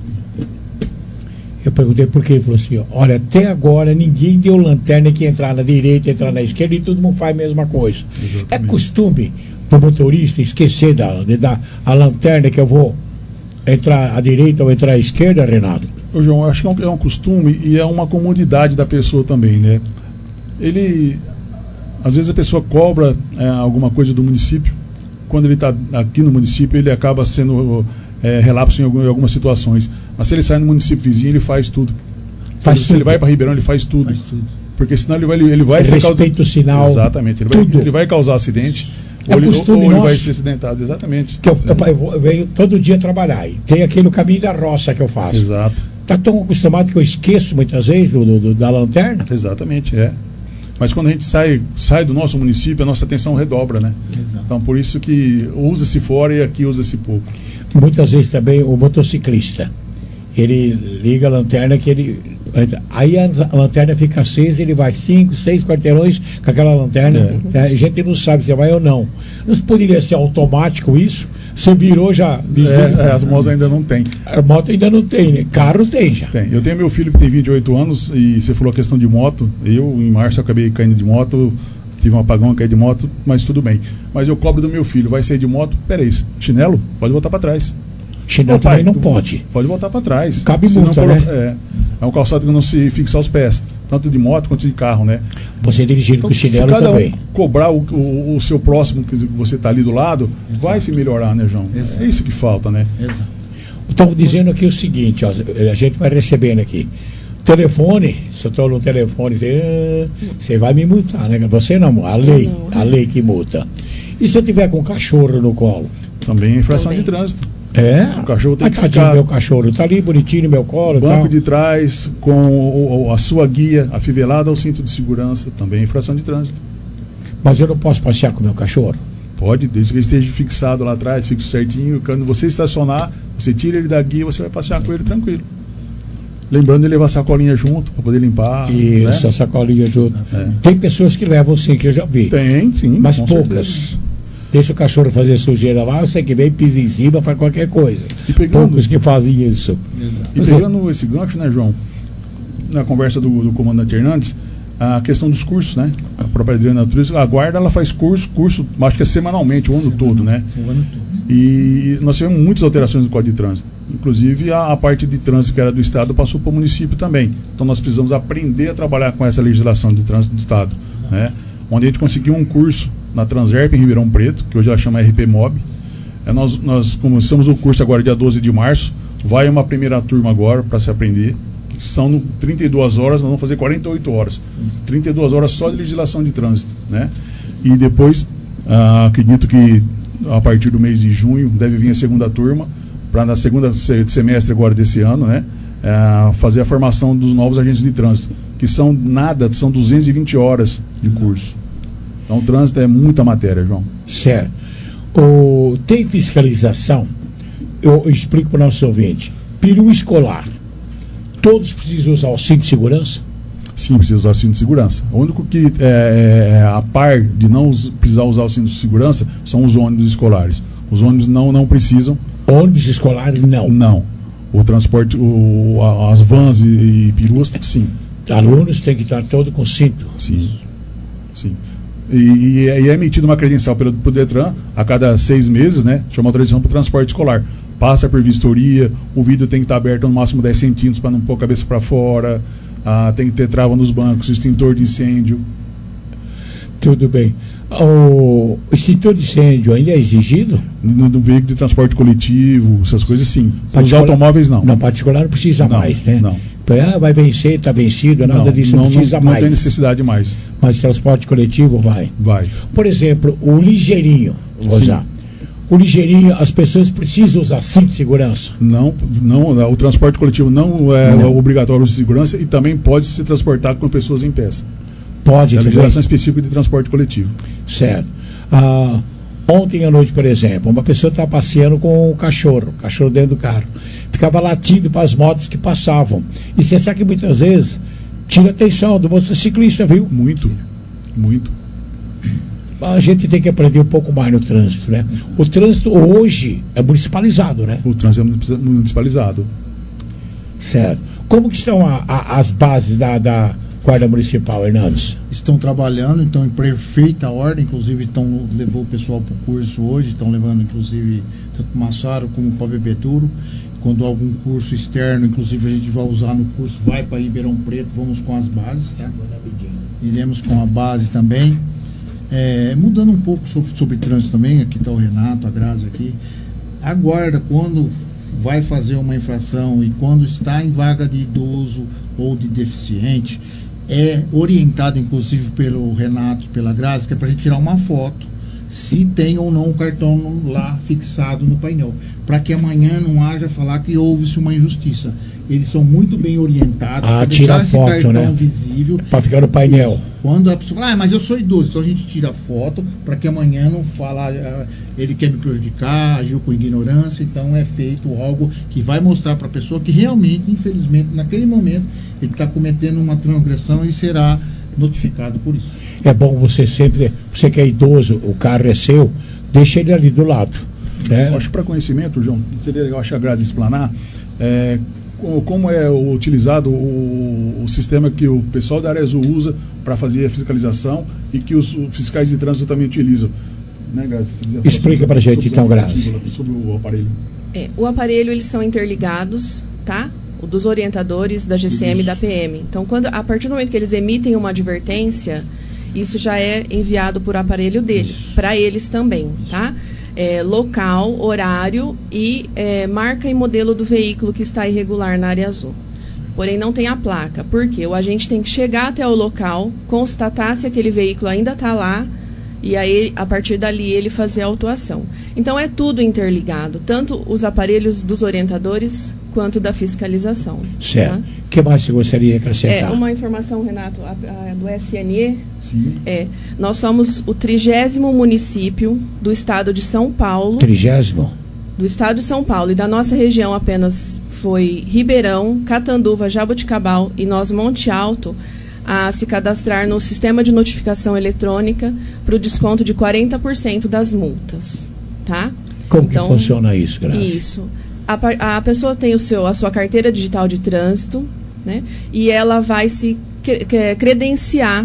Eu perguntei por quê. Ele falou assim: olha, até agora ninguém deu lanterna que entrar na direita, entrar na esquerda e todo mundo faz a mesma coisa. Exatamente. É costume do motorista esquecer da, de dar a lanterna que eu vou entrar à direita ou entrar à esquerda, Renato? Ô, João, acho que é um, é um costume e é uma comodidade da pessoa também, né? Ele, às vezes a pessoa cobra é, alguma coisa do município, quando ele está aqui no município ele acaba sendo é, relapso em, algum, em algumas situações, mas se ele sai no município vizinho ele faz tudo. Faz se tudo. Ele vai para Ribeirão ele faz tudo. Faz tudo. Porque senão ele vai, ele vai ser respeita causar... o sinal. Exatamente, ele vai, ele vai causar acidente. É ou, ele, ou ele vai nosso. ser acidentado, exatamente. Que eu, eu, eu, eu venho todo dia trabalhar e tem aquele caminho da roça que eu faço. Exato. Está tão acostumado que eu esqueço muitas vezes do, do, da lanterna? Exatamente, é. Mas quando a gente sai, sai do nosso município, a nossa atenção redobra, né? Exato. Então por isso que usa-se fora e aqui usa-se pouco. Muitas vezes também o motociclista, ele liga a lanterna que ele... Aí a lanterna fica acesa, ele vai cinco, seis quarteirões com aquela lanterna. É. A gente não sabe se vai ou não. Não poderia ser automático isso? Você virou já. É, é, as motos ainda não tem. A moto ainda não tem, né? Carro tem já. Tem. Eu tenho meu filho que tem vinte e oito anos e você falou a questão de moto. Eu, em março, eu acabei caindo de moto. Tive um apagão, caí de moto, mas tudo bem. Mas eu cobro do meu filho. Vai sair de moto? Peraí, chinelo? Pode voltar para trás. Chinelo também não pode. Pode voltar para trás. Cabe multa, né? É, é um calçado que não se fixa aos pés, tanto de moto quanto de carro, né? Você dirigindo então, com chinelo se cada também. Um cobrar o, o, o seu próximo que você está ali do lado, exato, vai se melhorar, né, João? Exato. É isso que falta, né? Exato. Estou dizendo aqui o seguinte, ó, a gente vai recebendo aqui. Telefone, se eu estou no telefone, você vai me multar, né? Você não, a lei, a lei que multa. E se eu tiver com um cachorro no colo? Também é infração de trânsito. É? O cachorro tem ah, que ficar... meu cachorro tá ali bonitinho no meu colo. Banco tal. de trás, com o, o, a sua guia afivelada ao cinto de segurança, também é infração de trânsito. Mas eu não posso passear com o meu cachorro? Pode, desde que ele esteja fixado lá atrás, fixo certinho. Quando você estacionar, você tira ele da guia, você vai passear com ele tranquilo. Lembrando de levar a sacolinha junto para poder limpar. Isso, né? A sacolinha junto. É. Tem pessoas que levam sim, que eu já vi. Tem, sim. Mas poucas. Certeza. Deixa o cachorro fazer sujeira lá, você que vem, pisa em cima, faz qualquer coisa. E pegando, poucos que fazem isso. Exato. E pegando é... esse gancho, né, João? Na conversa do, do comandante Hernandes, a questão dos cursos, né? A própria Adriana Turis, a guarda, ela faz curso, curso, acho que é semanalmente, o ano Semanal, todo, né? O ano todo. E nós tivemos muitas alterações no Código de Trânsito. Inclusive, a, a parte de trânsito que era do Estado passou para o município também. Então, nós precisamos aprender a trabalhar com essa legislação de trânsito do Estado, exato, né? Onde a gente conseguiu um curso na Transerp em Ribeirão Preto, que hoje ela chama R P Mob. É, nós, nós começamos o curso agora dia doze de março. Vai uma primeira turma agora para se aprender. Que são trinta e duas horas, nós vamos fazer quarenta e oito horas. trinta e duas horas só de legislação de trânsito, né? E depois, ah, acredito que a partir do mês de junho deve vir a segunda turma, para na segunda semestre agora desse ano, né? Ah, fazer a formação dos novos agentes de trânsito, que são nada, são duzentas e vinte horas de curso. Então o trânsito é muita matéria, João. Certo. O, tem fiscalização? Eu, eu explico para o nosso ouvinte. Peru escolar. Todos precisam usar o cinto de segurança? Sim, precisa usar o cinto de segurança. O único que é, é a par de não us, precisar usar o cinto de segurança são os ônibus escolares. Os ônibus não, não precisam. Ônibus escolares não? Não. O transporte, o, as vans e, e perus, sim. Alunos têm que estar todos com cinto? Sim. Sim. E, e, e é emitida uma credencial pelo pro Detran a cada seis meses, né? Chama autorização para o transporte escolar. Passa por vistoria, o vidro tem que estar aberto no máximo dez centímetros para não pôr a cabeça para fora, ah, tem que ter trava nos bancos, extintor de incêndio. Tudo bem. O extintor de incêndio ainda é exigido? No, no veículo de transporte coletivo, essas coisas sim. Os automóveis não. Não, particular não precisa não, mais, né? Não. É, vai vencer, está vencido, nada Não, disso, não, não precisa não, mais. Não tem necessidade mais. Mas transporte coletivo vai. Vai. Por exemplo, o ligeirinho, vou usar. O ligeirinho, as pessoas precisam usar cinto de segurança? Não, não, o transporte coletivo não é Não. obrigatório de segurança e também pode se transportar com pessoas em pés. Pode, é a também? legislação específica de transporte coletivo. Certo. Ah, ontem à noite, por exemplo, uma pessoa estava passeando com o cachorro, o cachorro dentro do carro. Ficava latindo para as motos que passavam. E você sabe que muitas vezes tira a atenção do motociclista, viu? Muito, muito. A gente tem que aprender um pouco mais no trânsito, né? O trânsito hoje é municipalizado, né? O trânsito é municipalizado. Certo. Como que estão a, a, as bases da, da Guarda Municipal, Hernandes? Estão trabalhando, estão em perfeita ordem, inclusive estão, levou o pessoal para o curso hoje, estão levando inclusive tanto Massaro como para Bebedouro. Quando algum curso externo, inclusive a gente vai usar no curso, vai para Ribeirão Preto, vamos com as bases, tá? Iremos com a base também. É, mudando um pouco sobre, sobre trânsito também, aqui está o Renato, a Grazi aqui. A guarda, quando vai fazer uma infração e quando está em vaga de idoso ou de deficiente, é orientada inclusive pelo Renato, pela Grazi, que é para a gente tirar uma foto se tem ou não o cartão lá fixado no painel, para que amanhã não haja falar que houve-se uma injustiça. Eles são muito bem orientados Ah, para tira deixar a esse foto, cartão né? visível. Para ficar no painel. Quando a pessoa fala, ah, mas eu sou idoso, então a gente tira a foto para que amanhã não fala, ah, ele quer me prejudicar, agiu com ignorância, então é feito algo que vai mostrar para a pessoa que realmente, infelizmente, naquele momento, ele está cometendo uma transgressão e será notificado por isso. É bom você sempre, você que é idoso, o carro é seu, deixa ele ali do lado. Né? Eu acho que para conhecimento, João, seria legal, acho que a Grazi explanar é, como é utilizado o, o sistema que o pessoal da Arezo usa para fazer a fiscalização e que os fiscais de trânsito também utilizam. Né, Grazi? Explica para a gente então, Grazi. Sobre o aparelho. É, o aparelho, eles são interligados, tá? O dos orientadores da G C M e da P M. Então, quando, a partir do momento que eles emitem uma advertência, isso já é enviado por aparelho deles, para eles também, tá? É, local, horário e é, marca e modelo do veículo que está irregular na área azul. Porém, não tem a placa. Por quê? O agente tem que chegar até o local, constatar se aquele veículo ainda está lá, e aí, a partir dali, ele fazer a autuação. Então, é tudo interligado, tanto os aparelhos dos orientadores quanto da fiscalização. Certo. O Tá? que mais você gostaria de acrescentar? É, uma informação, Renato, a, a, do S N E. Sim. É, nós somos o trigésimo município do estado de São Paulo. Trigésimo? Do estado de São Paulo. E da nossa região apenas foi Ribeirão, Catanduva, Jaboticabal e nós, Monte Alto, a se cadastrar no sistema de notificação eletrônica para o desconto de quarenta por cento das multas. Tá? Como então, que funciona isso, Grazi? Isso. A, a pessoa tem o seu, a sua carteira digital de trânsito, né? E ela vai se cre credenciar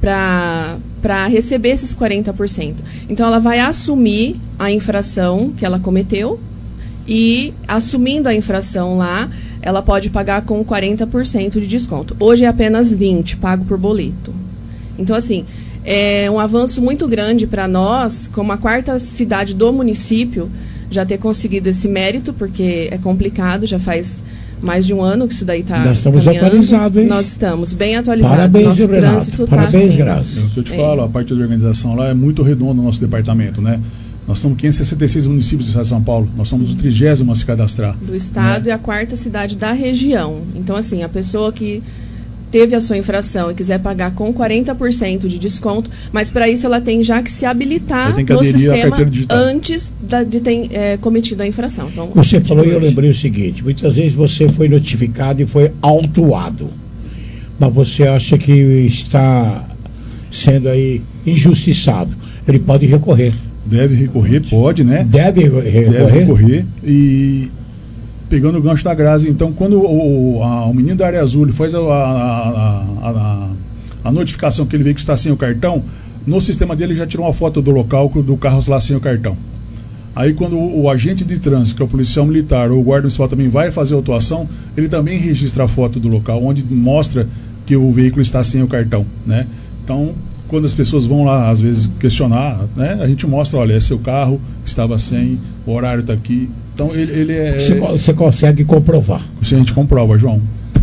para receber esses quarenta por cento. Então, ela vai assumir a infração que ela cometeu e, assumindo a infração lá, ela pode pagar com quarenta por cento de desconto. Hoje é apenas vinte por cento, pago por boleto. Então, assim, é um avanço muito grande para nós, como a quarta cidade do município, já ter conseguido esse mérito, porque é complicado, já faz mais de um ano que isso daí está. Nós estamos atualizados, hein? Nós estamos bem atualizados. Parabéns, nosso Renato. trânsito Parabéns, tá assim. Grazi. É o que eu te falo, a parte da organização lá é muito redonda no nosso departamento, né? Nós estamos quinhentos e sessenta e seis municípios do estado de São Paulo. Nós somos o trigésimo a se cadastrar. Do estado, né? E a quarta cidade da região. Então, assim, a pessoa que teve a sua infração e quiser pagar com quarenta por cento de desconto, mas para isso ela tem já que se habilitar que no sistema antes da, de ter é, cometido a infração. Então, você falou e eu lembrei o seguinte, muitas vezes você foi notificado e foi autuado, mas você acha que está sendo aí injustiçado. Ele pode recorrer. Deve recorrer, pode, né? Deve recorrer. Deve recorrer e... Pegando o gancho da Grazi, então, quando o, a, o menino da área azul ele faz a, a, a, a, a notificação que ele vê que está sem o cartão, no sistema dele já tirou uma foto do local do carro lá sem o cartão. Aí, quando o, o agente de trânsito, que é o policial militar ou o guarda municipal também vai fazer a autuação, ele também registra a foto do local, onde mostra que o veículo está sem o cartão, né? Então, quando as pessoas vão lá, às vezes, questionar, né? A gente mostra, olha, é seu carro, estava sem, o horário está aqui. Então, ele, ele é... Você, você consegue comprovar. Você a gente comprova, João.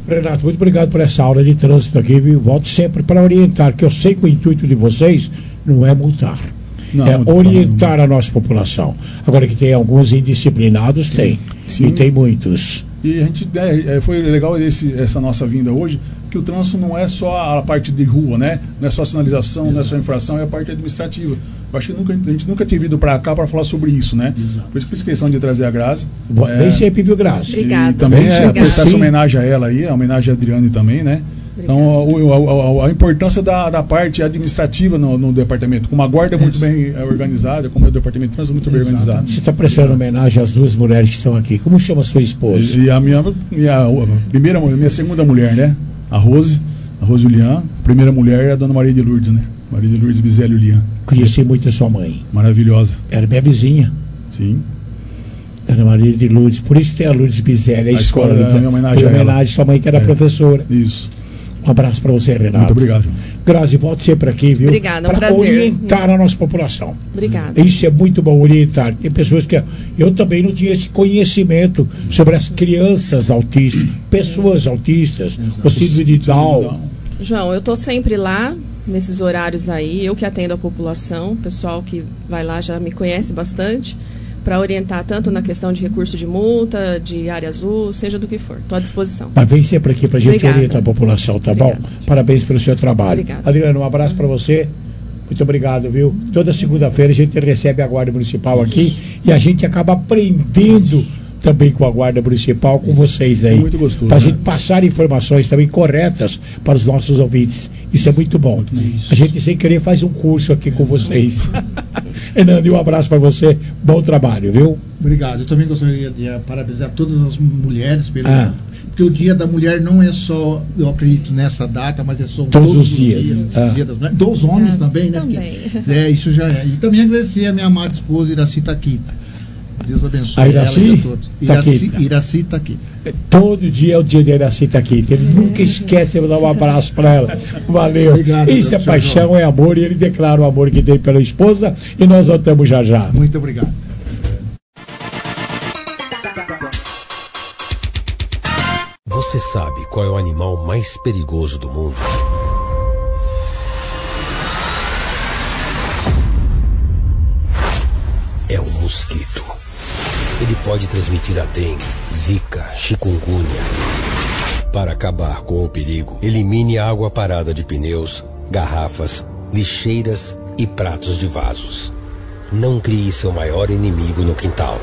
Renato, muito obrigado por essa aula de trânsito aqui, viu? Volto sempre para orientar, que eu sei que o intuito de vocês não é multar. Não, é orientar a nossa população. Agora que tem alguns indisciplinados, tem. Sim. E tem muitos. E a gente é, foi legal esse, essa nossa vinda hoje, que o trânsito não é só a parte de rua, né? Não é só sinalização, Exato. Não é só infração, é a parte administrativa. Eu acho que nunca, a gente nunca tinha vindo para cá para falar sobre isso, né? Exato. Por isso que fiz questão de trazer a Grazi. Bem é, sempre, viu, Grazi? Obrigada. E também é, prestar essa homenagem a ela aí, a homenagem a Adriane também, né? Obrigada. Então, a, a, a importância da, da parte administrativa no, no departamento, com uma guarda muito bem organizada, como é o departamento de trânsito muito bem Exato. Organizado. Você está prestando homenagem às duas mulheres que estão aqui. Como chama a sua esposa? E, e a minha, minha a primeira, minha segunda mulher, né? A Rose, a Rose Julian. A primeira mulher é a dona Maria de Lourdes, né? Maria de Lourdes Bizelli Julian. Conheci muito a sua mãe. Maravilhosa. Era minha vizinha. Sim. Ana Maria de Lourdes, por isso que tem a Lourdes Bizelli, a, a escola. escola é, homenagem, homenagem à sua mãe, que era é. professora. Isso. Um abraço para você, Renato. Muito obrigado. Grazi, volte sempre aqui, viu? Obrigada, é um prazer. Para orientar a nossa população. Obrigada. Isso é muito bom, orientar. Tem pessoas que... Eu também não tinha esse conhecimento sobre as crianças autistas, pessoas autistas, o síndrome de Down. João, eu estou sempre lá, nesses horários aí, eu que atendo a população, o pessoal que vai lá já me conhece bastante, para orientar tanto na questão de recurso de multa, de área azul, seja do que for. Estou à disposição. Mas vem sempre aqui para a gente Obrigada. Orientar a população, tá Obrigada. Bom? Parabéns pelo seu trabalho. Obrigada. Adriano, um abraço para você. Muito obrigado, viu? Toda segunda-feira a gente recebe a Guarda Municipal aqui e a gente acaba aprendendo também com a Guarda Municipal, com vocês aí. Muito gostoso. Para a né? gente passar informações também corretas para os nossos ouvintes. Isso é muito bom. Isso. A gente, sem querer, faz um curso aqui com vocês. Hernando, um abraço para você. Bom trabalho, viu? Obrigado. Eu também gostaria de parabenizar todas as mulheres pelo. Ah. Porque o Dia da Mulher não é só, eu acredito, nessa data, mas é só todos, todos os dias. dias, ah. dia das mulheres. Dos homens ah, também, né? Também. Porque, é, isso já é. E também agradecer a minha amada esposa Iraci Taquita. Deus abençoe a Iraci, ela e a todos. Iraci, Iraci Taquita. Todo dia é o dia da Iraci Taquita. Ele nunca esquece de dar um abraço para ela. Valeu. Obrigado, isso é paixão, João. É amor. E ele declara o amor que tem pela esposa. E nós voltamos já já. Muito obrigado. Você sabe qual é o animal mais perigoso do mundo? É o mosquito. Ele pode transmitir a dengue, zika, chikungunya. Para acabar com o perigo, elimine a água parada de pneus, garrafas, lixeiras e pratos de vasos. Não crie seu maior inimigo no quintal.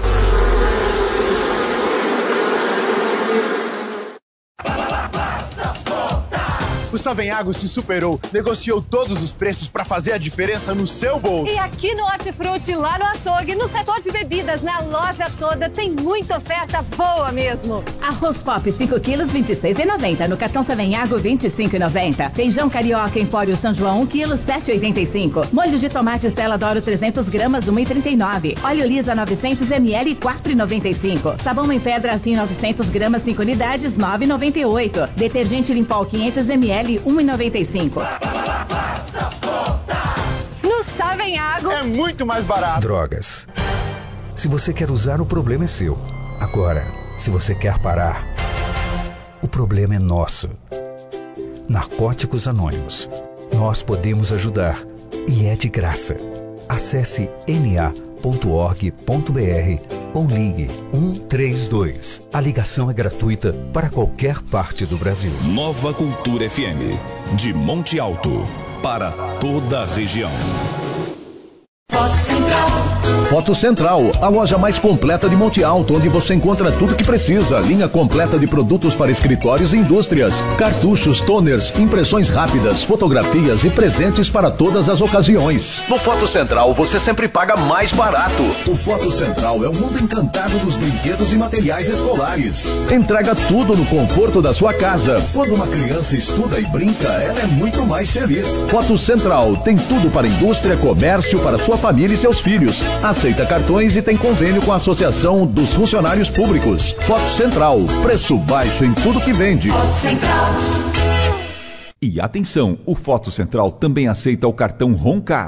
O Savenhago se superou, negociou todos os preços para fazer a diferença no seu bolso. E aqui no Hortifruti, lá no açougue, no setor de bebidas, na loja toda, tem muita oferta boa mesmo. Arroz Pop cinco quilos, vinte e seis reais e noventa centavos. No cartão Savenhago, vinte e cinco reais e noventa centavos. Feijão carioca Empório São João, um quilo, sete reais e oitenta e cinco centavos. Molho de tomate Stella D'Oro trezentas gramas, um real e trinta e nove centavos. Óleo Lisa novecentos mililitros, quatro reais e noventa e cinco centavos. Sabão em pedra assim novecentas gramas, cinco unidades, nove reais e noventa e oito centavos. Detergente Limpol quinhentos mililitros, um real e noventa e cinco centavos. No Savenhago é muito mais barato. Drogas. Se você quer usar, o problema é seu. Agora, se você quer parar, o problema é nosso. Narcóticos Anônimos. Nós podemos ajudar. E é de graça. Acesse n a ponto org ponto b r ou ligue um três dois. A ligação é gratuita para qualquer parte do Brasil. Nova Cultura F M, de Monte Alto, para toda a região. Foto Central. Foto Central, a loja mais completa de Monte Alto, onde você encontra tudo que precisa. Linha completa de produtos para escritórios e indústrias. Cartuchos, toners, impressões rápidas, fotografias e presentes para todas as ocasiões. No Foto Central, você sempre paga mais barato. O Foto Central é o mundo encantado dos brinquedos e materiais escolares. Entrega tudo no conforto da sua casa. Quando uma criança estuda e brinca, ela é muito mais feliz. Foto Central tem tudo para indústria, comércio, para sua família e seus filhos. Aceita cartões e tem convênio com a Associação dos Funcionários Públicos. Foto Central, preço baixo em tudo que vende. Foto Central. E atenção, o Foto Central também aceita o cartão Roncar.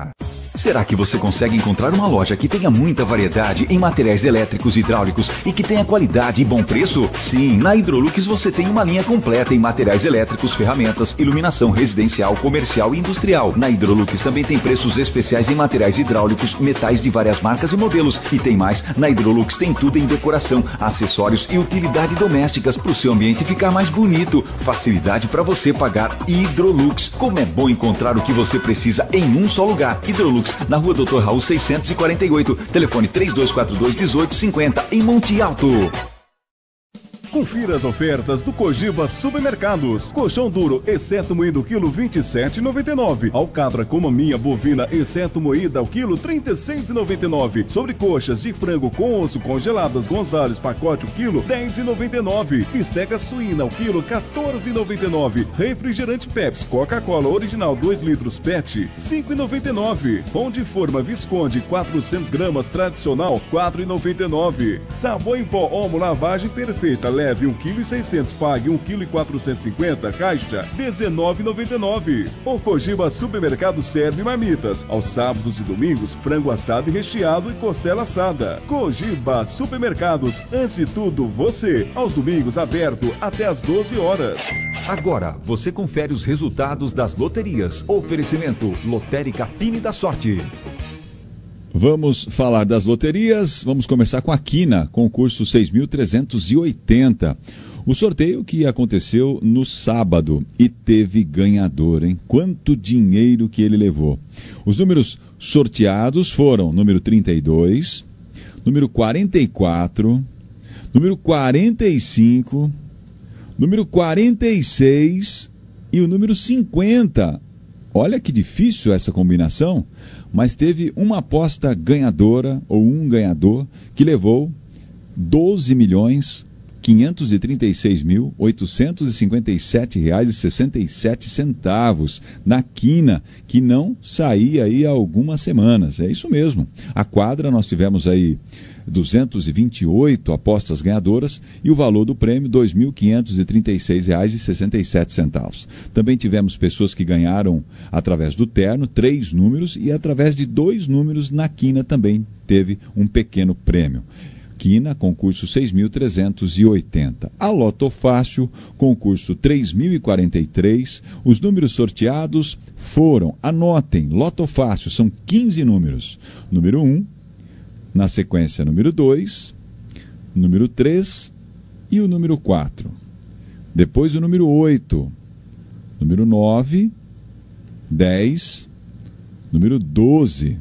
Será que você consegue encontrar uma loja que tenha muita variedade em materiais elétricos e hidráulicos e que tenha qualidade e bom preço? Sim, na Hidrolux você tem uma linha completa em materiais elétricos, ferramentas, iluminação residencial, comercial e industrial. Na Hidrolux também tem preços especiais em materiais hidráulicos, metais de várias marcas e modelos. E tem mais, na Hidrolux tem tudo em decoração, acessórios e utilidade domésticas para o seu ambiente ficar mais bonito. Facilidade para você pagar Hidrolux. Como é bom encontrar o que você precisa em um só lugar. Hidrolux, na rua doutor Raul seiscentos e quarenta e oito, telefone três dois quatro dois, um oito cinco zero, em Monte Alto. Confira as ofertas do Cogiba Supermercados. Colchão duro, exceto moído, quilo vinte e sete reais e noventa e nove centavos. Alcatra com maminha bovina, exceto moída, ao quilo trinta e seis reais e noventa e nove centavos. Sobrecoxas de frango com osso congeladas Gonzales, pacote, o quilo dez reais e noventa e nove centavos. Bisteca suína, ao quilo quatorze reais e noventa e nove centavos. Refrigerante Pepsi, Coca-Cola original dois litros Pet, cinco reais e noventa e nove centavos. Pão de forma Visconde, quatrocentas gramas tradicional, quatro reais e noventa e nove centavos. Sabão em pó Omo lavagem perfeita, leve um quilo e seiscentos, pague um quilo e quatrocentos e cinquenta, caixa dezenove reais e noventa e nove centavos. O Cogiba Supermercado serve marmitas. Aos sábados e domingos, frango assado e recheado e costela assada. Cogiba Supermercados, antes de tudo, você. Aos domingos, aberto até às doze horas. Agora, você confere os resultados das loterias. Oferecimento Lotérica Fine da Sorte. Vamos falar das loterias, vamos começar com a Quina, concurso seis mil trezentos e oitenta. O sorteio que aconteceu no sábado e teve ganhador, hein? Quanto dinheiro que ele levou. Os números sorteados foram número trinta e dois, número quarenta e quatro, número quarenta e cinco, número quarenta e seis e o número cinquenta. Olha que difícil essa combinação, mas teve uma aposta ganhadora, ou um ganhador, que levou doze milhões quinhentos e trinta e seis mil oitocentos e cinquenta e sete reais e sessenta e sete centavos na Quina, que não saía aí há algumas semanas. É isso mesmo. A quadra nós tivemos aí duzentas e vinte e oito apostas ganhadoras e o valor do prêmio dois mil quinhentos e trinta e seis reais e sessenta e sete centavos. Também tivemos pessoas que ganharam através do terno três números e através de dois números na Quina também teve um pequeno prêmio. Quina, concurso seis mil trezentos e oitenta. A Loto Fácil, concurso três mil e quarenta e três. Os números sorteados foram, anotem, Loto Fácil, são quinze números. Número um, na sequência número dois, número três e o número quatro. Depois o número oito, número nove, dez, número doze,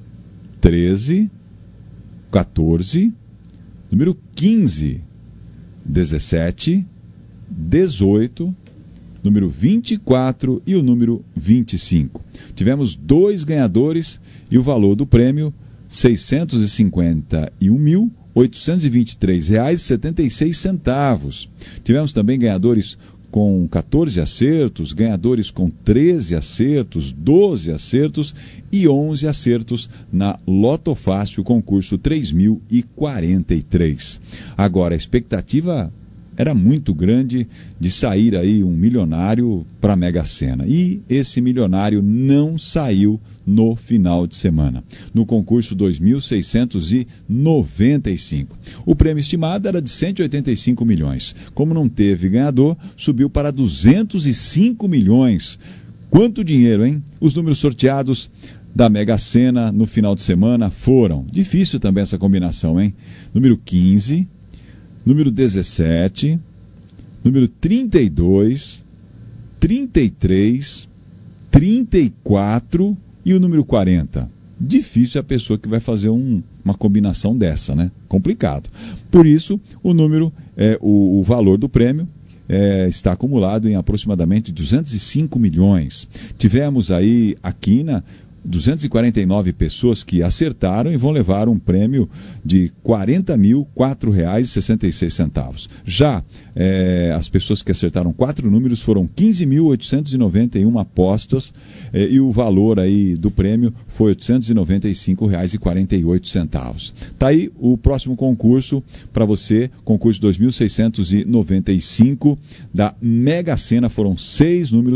treze, quatorze, número quinze, dezessete, dezoito, número vinte e quatro e o número vinte e cinco. Tivemos dois ganhadores e o valor do prêmio seiscentos e cinquenta e um mil oitocentos e vinte e três reais e setenta e seis centavos. Tivemos também ganhadores com quatorze acertos, ganhadores com treze acertos, doze acertos e onze acertos na Loto Fácil, concurso três mil e quarenta e três. Agora, a expectativa era muito grande de sair aí um milionário para a Mega Sena. E esse milionário não saiu no final de semana, no concurso dois mil seiscentos e noventa e cinco. O prêmio estimado era de cento e oitenta e cinco milhões. Como não teve ganhador, subiu para duzentos e cinco milhões. Quanto dinheiro, hein? Os números sorteados da Mega Sena no final de semana foram... Difícil também essa combinação, hein? Número quinze... Número dezessete, número trinta e dois, trinta e três, trinta e quatro e o número quarenta. Difícil a pessoa que vai fazer um, uma combinação dessa, né? Complicado. Por isso, o número, é, o, o valor do prêmio é, está acumulado em aproximadamente duzentos e cinco milhões. Tivemos aí a Quina, duzentas e quarenta e nove pessoas que acertaram e vão levar um prêmio de quarenta mil quatro reais e sessenta e seis centavos. Já é, as pessoas que acertaram quatro números foram quinze mil oitocentos e noventa e uma apostas é, e o valor aí do prêmio foi oitocentos e noventa e cinco reais e quarenta e oito centavos. Tá aí o próximo concurso para você, concurso dois mil seiscentos e noventa e cinco da Mega Sena, foram seis números.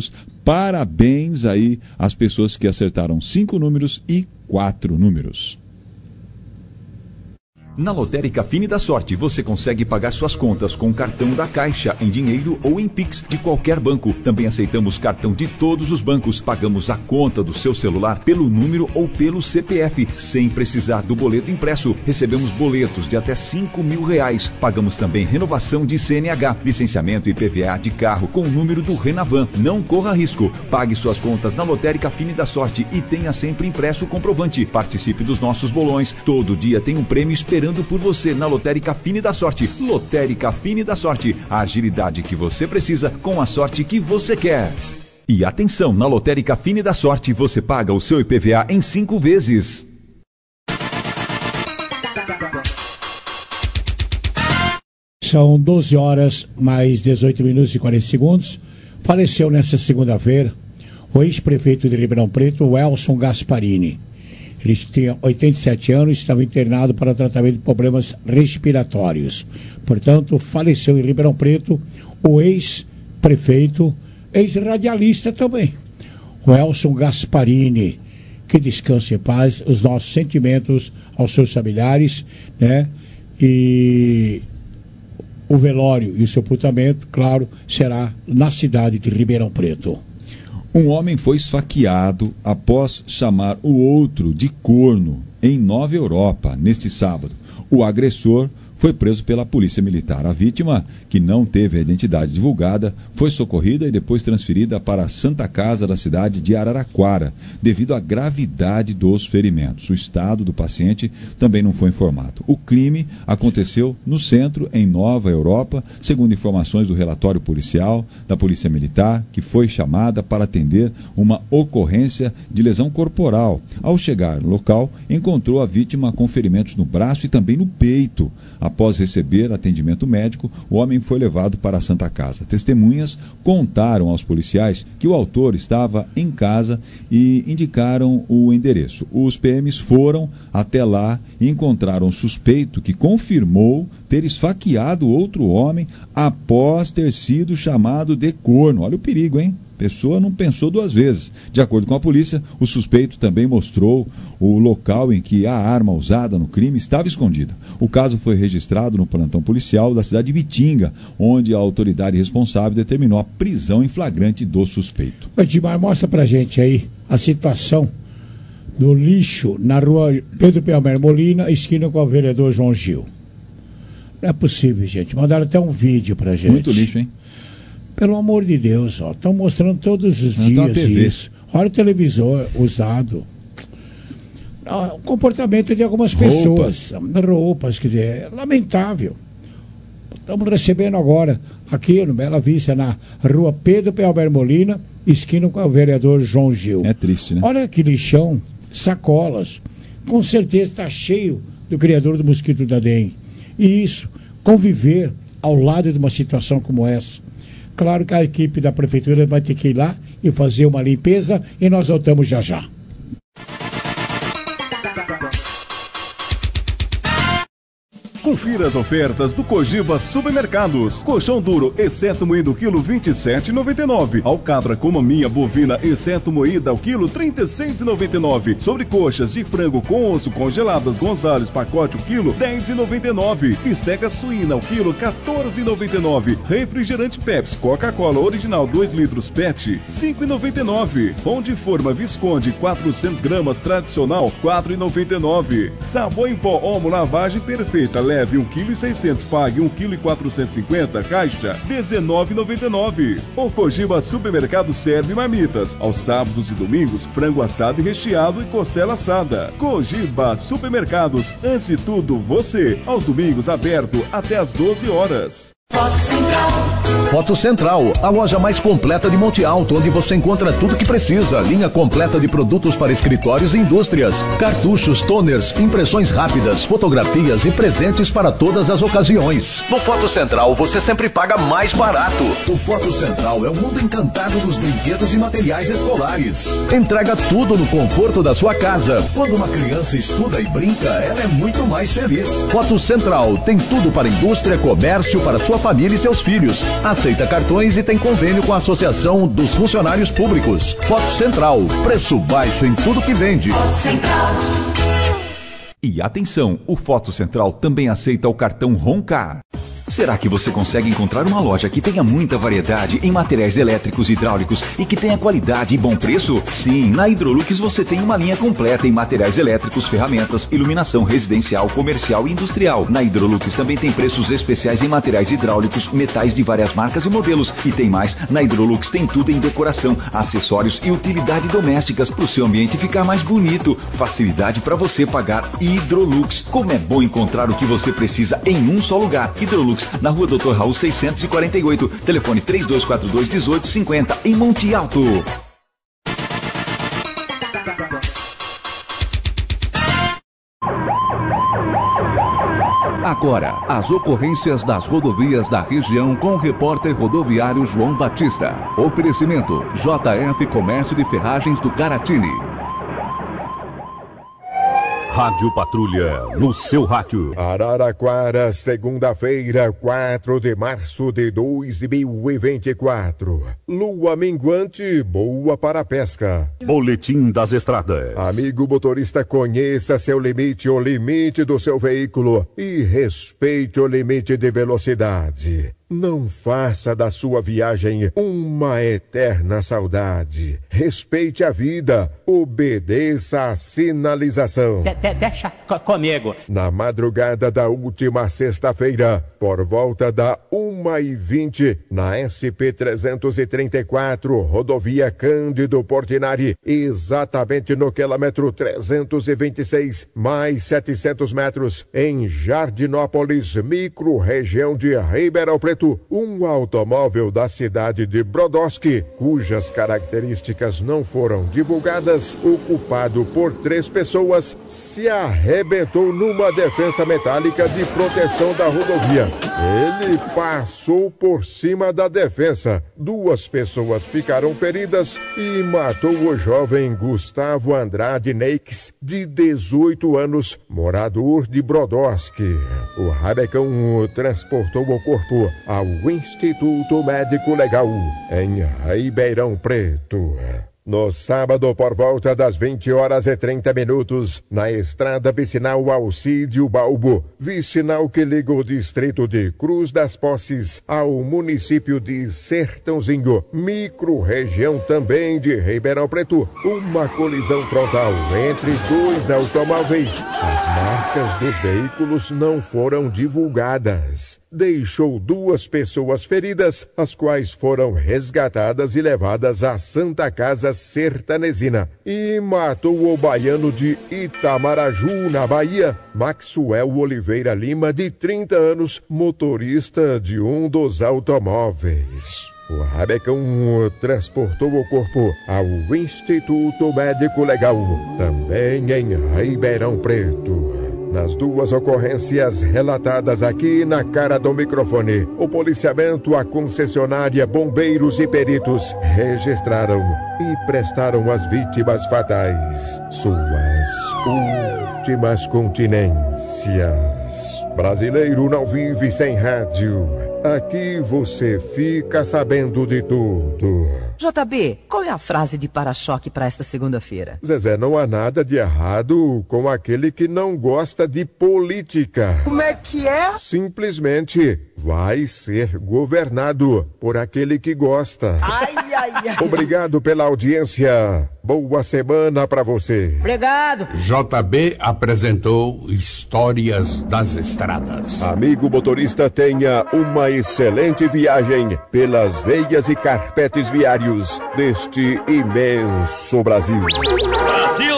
Parabéns aí às pessoas que acertaram cinco números e quatro números. Na Lotérica Fine da Sorte, você consegue pagar suas contas com cartão da Caixa, em dinheiro ou em Pix de qualquer banco. Também aceitamos cartão de todos os bancos. Pagamos a conta do seu celular pelo número ou pelo C P F, sem precisar do boleto impresso. Recebemos boletos de até cinco mil reais. Pagamos também renovação de C N H, licenciamento e I P V A de carro com o número do Renavan. Não corra risco. Pague suas contas na Lotérica Fine da Sorte e tenha sempre impresso o comprovante. Participe dos nossos bolões. Todo dia tem um prêmio esperando por você na Lotérica Fine da Sorte. Lotérica Fine da Sorte, a agilidade que você precisa com a sorte que você quer. E atenção, na Lotérica Fine da Sorte você paga o seu I P V A em cinco vezes. São doze horas mais dezoito minutos e quarenta segundos. Faleceu nesta segunda-feira o ex-prefeito de Ribeirão Preto, o Elson Gasparini. Ele tinha oitenta e sete anos e estava internado para tratamento de problemas respiratórios. Portanto, faleceu em Ribeirão Preto o ex-prefeito, ex-radialista também, o Elson Gasparini. Que descanse em paz, os nossos sentimentos aos seus familiares, né? E o velório e o sepultamento, claro, será na cidade de Ribeirão Preto. Um homem foi esfaqueado após chamar o outro de corno em Nova Europa neste sábado. O agressor foi preso pela Polícia Militar. A vítima, que não teve a identidade divulgada, foi socorrida e depois transferida para a Santa Casa da cidade de Araraquara, devido à gravidade dos ferimentos. O estado do paciente também não foi informado. O crime aconteceu no centro, em Nova Europa, segundo informações do relatório policial da Polícia Militar, que foi chamada para atender uma ocorrência de lesão corporal. Ao chegar no local, encontrou a vítima com ferimentos no braço e também no peito. Após receber atendimento médico, o homem foi levado para a Santa Casa. Testemunhas contaram aos policiais que o autor estava em casa e indicaram o endereço. Os P Ms foram até lá e encontraram um suspeito que confirmou ter esfaqueado outro homem após ter sido chamado de corno. Olha o perigo, hein? A pessoa não pensou duas vezes. De acordo com a polícia, o suspeito também mostrou o local em que a arma usada no crime estava escondida. O caso foi registrado no plantão policial da cidade de Bitinga, onde a autoridade responsável determinou a prisão em flagrante do suspeito. Edmar, mostra pra gente aí a situação do lixo na rua Pedro Pelmer Molina, esquina com o vereador João Gil. Não é possível, gente. Mandaram até um vídeo pra gente. Muito lixo, hein? Pelo amor de Deus, ó, estão mostrando todos os Não dias isso. Olha o televisor usado. O comportamento de algumas pessoas. Roupas, roupas quer dizer, é lamentável. Estamos recebendo agora, aqui no Bela Vista, na rua Pedro Pelmer Molina, esquina com o vereador João Gil. É triste, né? Olha que lixão, sacolas. Com certeza está cheio do criador do mosquito da dengue. E isso, conviver ao lado de uma situação como essa. Claro que a equipe da prefeitura vai ter que ir lá e fazer uma limpeza e nós voltamos já já. Confira as ofertas do Cogiba Supermercados. Colchão duro, exceto moído, quilo vinte e sete reais e noventa e nove centavos. Alcatra com maminha bovina, exceto moída, ao quilo trinta e seis reais e noventa e nove centavos. Sobrecoxas de frango com osso congeladas Gonzales, pacote o quilo dez reais e noventa e nove centavos. Bisteca suína, o quilo quatorze reais e noventa e nove centavos. Refrigerante Pepsi, Coca-Cola original dois litros P E T, cinco reais e noventa e nove centavos. Pão de forma Visconde, quatrocentas gramas tradicional, quatro reais e noventa e nove centavos. Sabão em pó Omo lavagem perfeita, leve um quilo e seiscentos, pague um quilo e quatrocentos e cinquenta, caixa dezenove reais e noventa e nove centavos. O Cogiba Supermercado serve marmitas. Aos sábados e domingos, frango assado e recheado e costela assada. Cogiba Supermercados, antes de tudo, você. Aos domingos, aberto até às doze horas. Foto Central. Foto Central, a loja mais completa de Monte Alto, onde você encontra tudo que precisa. Linha completa de produtos para escritórios e indústrias. Cartuchos, toners, impressões rápidas, fotografias e presentes para todas as ocasiões. No Foto Central, você sempre paga mais barato. O Foto Central é o mundo encantado dos brinquedos e materiais escolares. Entrega tudo no conforto da sua casa. Quando uma criança estuda e brinca, ela é muito mais feliz. Foto Central tem tudo para indústria, comércio, para sua família e seus filhos. Aceita cartões e tem convênio com a Associação dos Funcionários Públicos. Foto Central, preço baixo em tudo que vende. Foto Central. E atenção, o Foto Central também aceita o cartão Roncar. Será que você consegue encontrar uma loja que tenha muita variedade em materiais elétricos e hidráulicos e que tenha qualidade e bom preço? Sim, na Hidrolux você tem uma linha completa em materiais elétricos, ferramentas, iluminação residencial, comercial e industrial. Na Hidrolux também tem preços especiais em materiais hidráulicos, metais de várias marcas e modelos. E tem mais, na Hidrolux tem tudo em decoração, acessórios e utilidade domésticas para o seu ambiente ficar mais bonito. Facilidade para você pagar Hidrolux. Como é bom encontrar o que você precisa em um só lugar. Hidrolux, na rua doutor Raul seiscentos e quarenta e oito, telefone três dois quatro dois, um oito cinco zero, em Monte Alto. Agora, as ocorrências das rodovias da região com o repórter rodoviário João Batista. Oferecimento J F Comércio de Ferragens do Caratini. Rádio Patrulha, no seu rádio. Araraquara, segunda-feira, quatro de março de dois mil e vinte e quatro. Lua minguante, boa para a pesca. Boletim das estradas. Amigo motorista, conheça seu limite, o limite do seu veículo e respeite o limite de velocidade. Não faça da sua viagem uma eterna saudade. Respeite a vida, obedeça a sinalização. De, de, deixa comigo. Na madrugada da última sexta-feira, por volta da uma e vinte, na S P trezentos e trinta e quatro, rodovia Cândido Portinari, exatamente no quilômetro trezentos e vinte e seis, mais setecentos metros, em Jardinópolis, micro-região de Ribeirão Preto, um automóvel da cidade de Brodowski, cujas características não foram divulgadas, ocupado por três pessoas, se arrebentou numa defensa metálica de proteção da rodovia. Ele passou por cima da defensa. Duas pessoas ficaram feridas e matou o jovem Gustavo Andrade Neix, de dezoito anos, morador de Brodowski. O rabecão transportou o corpo ao Instituto Médico Legal, em Ribeirão Preto. No sábado, por volta das vinte horas e trinta minutos, na estrada vicinal Alcídio Balbo, vicinal que liga o distrito de Cruz das Posses ao município de Sertãozinho, micro-região também de Ribeirão Preto, uma colisão frontal entre dois automóveis. As marcas dos veículos não foram divulgadas. Deixou duas pessoas feridas, as quais foram resgatadas e levadas à Santa Casa Sertanezina, e matou o baiano de Itamaraju, na Bahia, Maxwell Oliveira Lima, de trinta anos, motorista de um dos automóveis. O rabecão transportou o corpo ao Instituto Médico Legal, também em Ribeirão Preto. Nas duas ocorrências relatadas aqui na cara do microfone, o policiamento, a concessionária, bombeiros e peritos registraram e prestaram às vítimas fatais suas últimas continências. Brasileiro não vive sem rádio. Aqui você fica sabendo de tudo. J B, qual é a frase de para-choque para esta segunda-feira? Zezé, não há nada de errado com aquele que não gosta de política. Como é que é? Simplesmente vai ser governado por aquele que gosta. Ai, ai, ai. Obrigado pela audiência. Boa semana para você. Obrigado. J B apresentou Histórias das Estradas. Amigo motorista, tenha uma excelente viagem pelas veias e carpetes viários deste imenso Brasil. Brasil!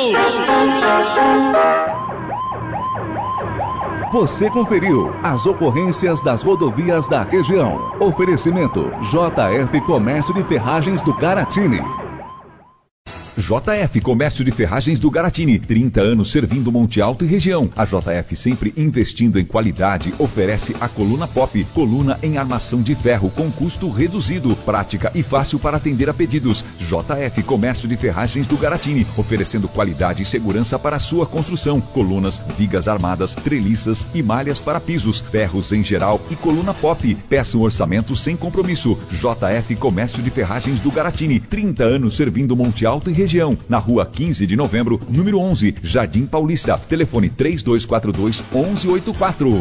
Você conferiu as ocorrências das rodovias da região. Oferecimento J F Comércio de Ferragens do Caratini. J F Comércio de Ferragens do Garatini, trinta anos servindo Monte Alto e região. A J F, sempre investindo em qualidade, oferece a Coluna Pop, coluna em armação de ferro com custo reduzido, prática e fácil para atender a pedidos. J F Comércio de Ferragens do Garatini, oferecendo qualidade e segurança para a sua construção. Colunas, vigas armadas, treliças e malhas para pisos, ferros em geral e coluna pop. Peça um orçamento sem compromisso. J F Comércio de Ferragens do Garatini, trinta anos servindo Monte Alto e região. Na rua quinze de novembro, número onze, Jardim Paulista. Telefone três dois quatro dois, onze oitenta e quatro.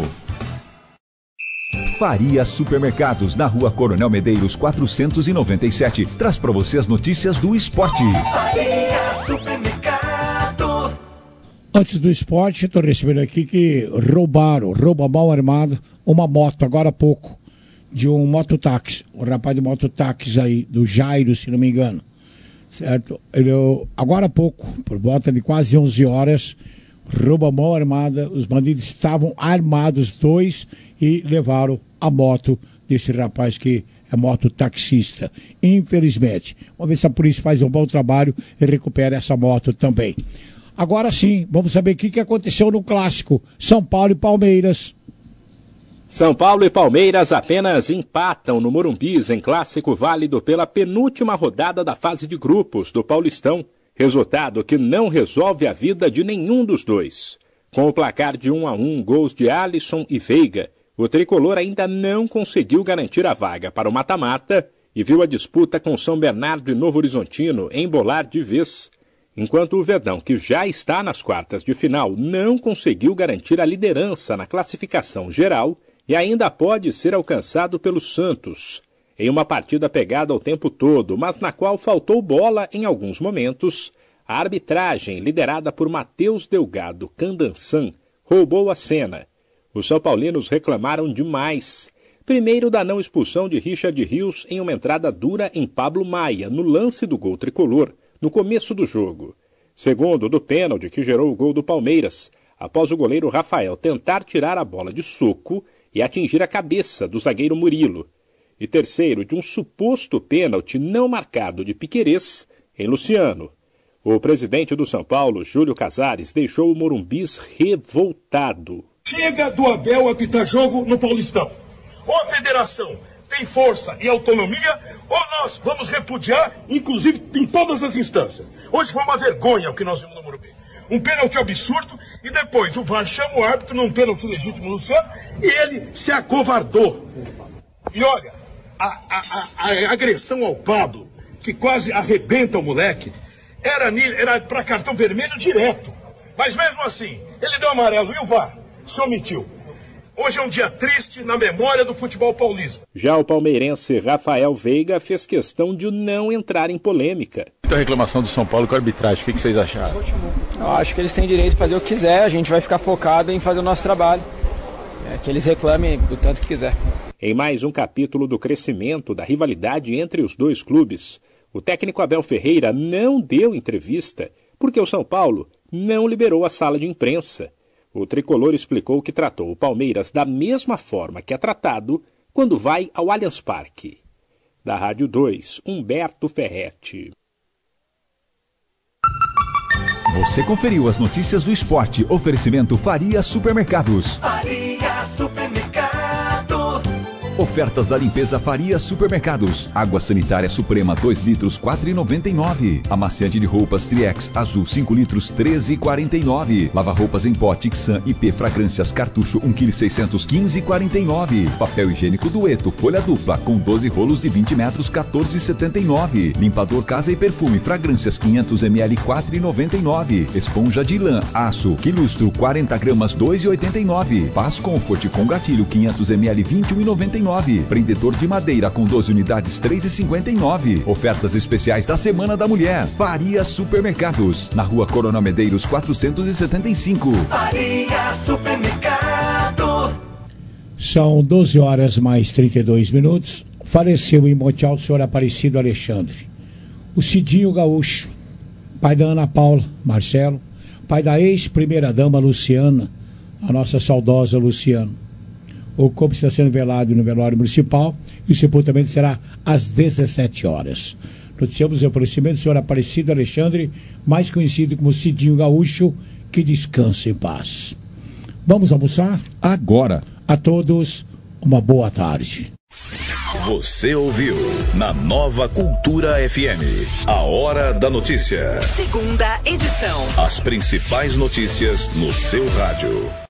Faria Supermercados, na rua Coronel Medeiros, quatrocentos e noventa e sete. Traz para você as notícias do esporte. Faria Supermercado. Antes do esporte, estou recebendo aqui que roubaram, rouba mal armado, uma moto agora há pouco, de um mototáxi. O rapaz do mototáxi aí, do Jairo, se não me engano. Certo? Ele, agora há pouco, por volta de quase onze horas, rouba mal armada, os bandidos estavam armados, dois, e levaram a moto desse rapaz que é mototaxista. Infelizmente. Vamos ver se a polícia faz um bom trabalho e recupera essa moto também. Agora sim, vamos saber o que, que aconteceu no clássico São Paulo e Palmeiras. São Paulo e Palmeiras apenas empatam no Morumbi em clássico válido pela penúltima rodada da fase de grupos do Paulistão. Resultado que não resolve a vida de nenhum dos dois. Com o placar de um a um, gols de Alisson e Veiga, o tricolor ainda não conseguiu garantir a vaga para o mata-mata e viu a disputa com São Bernardo e Novo Horizontino embolar de vez. Enquanto o Verdão, que já está nas quartas de final, não conseguiu garantir a liderança na classificação geral e ainda pode ser alcançado pelo Santos. Em uma partida pegada o tempo todo, mas na qual faltou bola em alguns momentos, a arbitragem, liderada por Matheus Delgado Candansan, roubou a cena. Os são paulinos reclamaram demais. Primeiro, da não expulsão de Richard Rios em uma entrada dura em Pablo Maia, no lance do gol tricolor, no começo do jogo. Segundo, do pênalti que gerou o gol do Palmeiras, após o goleiro Rafael tentar tirar a bola de soco e atingir a cabeça do zagueiro Murilo. E terceiro, de um suposto pênalti não marcado de Piquerez em Luciano. O presidente do São Paulo, Júlio Casares, deixou o Morumbis revoltado. Chega do Abel apitar jogo no Paulistão. Ou a federação tem força e autonomia, ou nós vamos repudiar, inclusive em todas as instâncias. Hoje foi uma vergonha o que nós vimos no Morumbi. Um pênalti absurdo, e depois o V A R chama o árbitro num pênalti legítimo, Luciano, e ele se acovardou. E olha, a, a, a, a agressão ao Pablo, que quase arrebenta o moleque, era, era para cartão vermelho direto. Mas mesmo assim, ele deu amarelo e o V A R se omitiu. Hoje é um dia triste na memória do futebol paulista. Já o palmeirense Rafael Veiga fez questão de não entrar em polêmica. Muita reclamação do São Paulo com a arbitragem, o que vocês acharam? Eu acho que eles têm direito de fazer o que quiser, a gente vai ficar focado em fazer o nosso trabalho. É, que eles reclamem do tanto que quiser. Em mais um capítulo do crescimento da rivalidade entre os dois clubes, o técnico Abel Ferreira não deu entrevista porque o São Paulo não liberou a sala de imprensa. O tricolor explicou que tratou o Palmeiras da mesma forma que é tratado quando vai ao Allianz Parque. Da Rádio dois, Humberto Ferretti. Você conferiu as notícias do esporte. Oferecimento Faria Supermercados. Faria Supermercado. Ofertas da limpeza Faria Supermercados. Água sanitária Suprema dois litros, quatro reais e noventa e nove centavos. Amaciante de roupas Triex Azul cinco litros, treze reais e quarenta e nove centavos. Lava-roupas em pó Tixan I P Fragrâncias Cartucho um quilo e seiscentos, quinze reais e quarenta e nove centavos. Papel higiênico Dueto Folha Dupla com doze rolos de vinte metros, quatorze reais e setenta e nove centavos. Limpador Casa e Perfume Fragrâncias quinhentos mililitros, quatro reais e noventa e nove centavos. Esponja de lã Aço Quilustro quarenta gramas, dois reais e oitenta e nove centavos. Paz Comfort com gatilho quinhentos mililitros, vinte e um reais e noventa e nove centavos. Prendedor de madeira com doze unidades, três reais e cinquenta e nove centavos. Ofertas especiais da Semana da Mulher. Faria Supermercados, na rua Coronel Medeiros quatrocentos e setenta e cinco. Faria Supermercado. São doze horas mais trinta e dois minutos. Faleceu em Monte Alto o senhor Aparecido Alexandre. O Cidinho Gaúcho, pai da Ana Paula, Marcelo, pai da ex-primeira-dama Luciana, a nossa saudosa Luciana. O corpo está sendo velado no velório municipal e o sepultamento será às dezessete horas. Noticiamos o oferecimento do senhor Aparecido Alexandre, mais conhecido como Cidinho Gaúcho, que descanse em paz. Vamos almoçar? Agora. A todos, uma boa tarde. Você ouviu na Nova Cultura F M, a Hora da Notícia. Segunda edição. As principais notícias no seu rádio.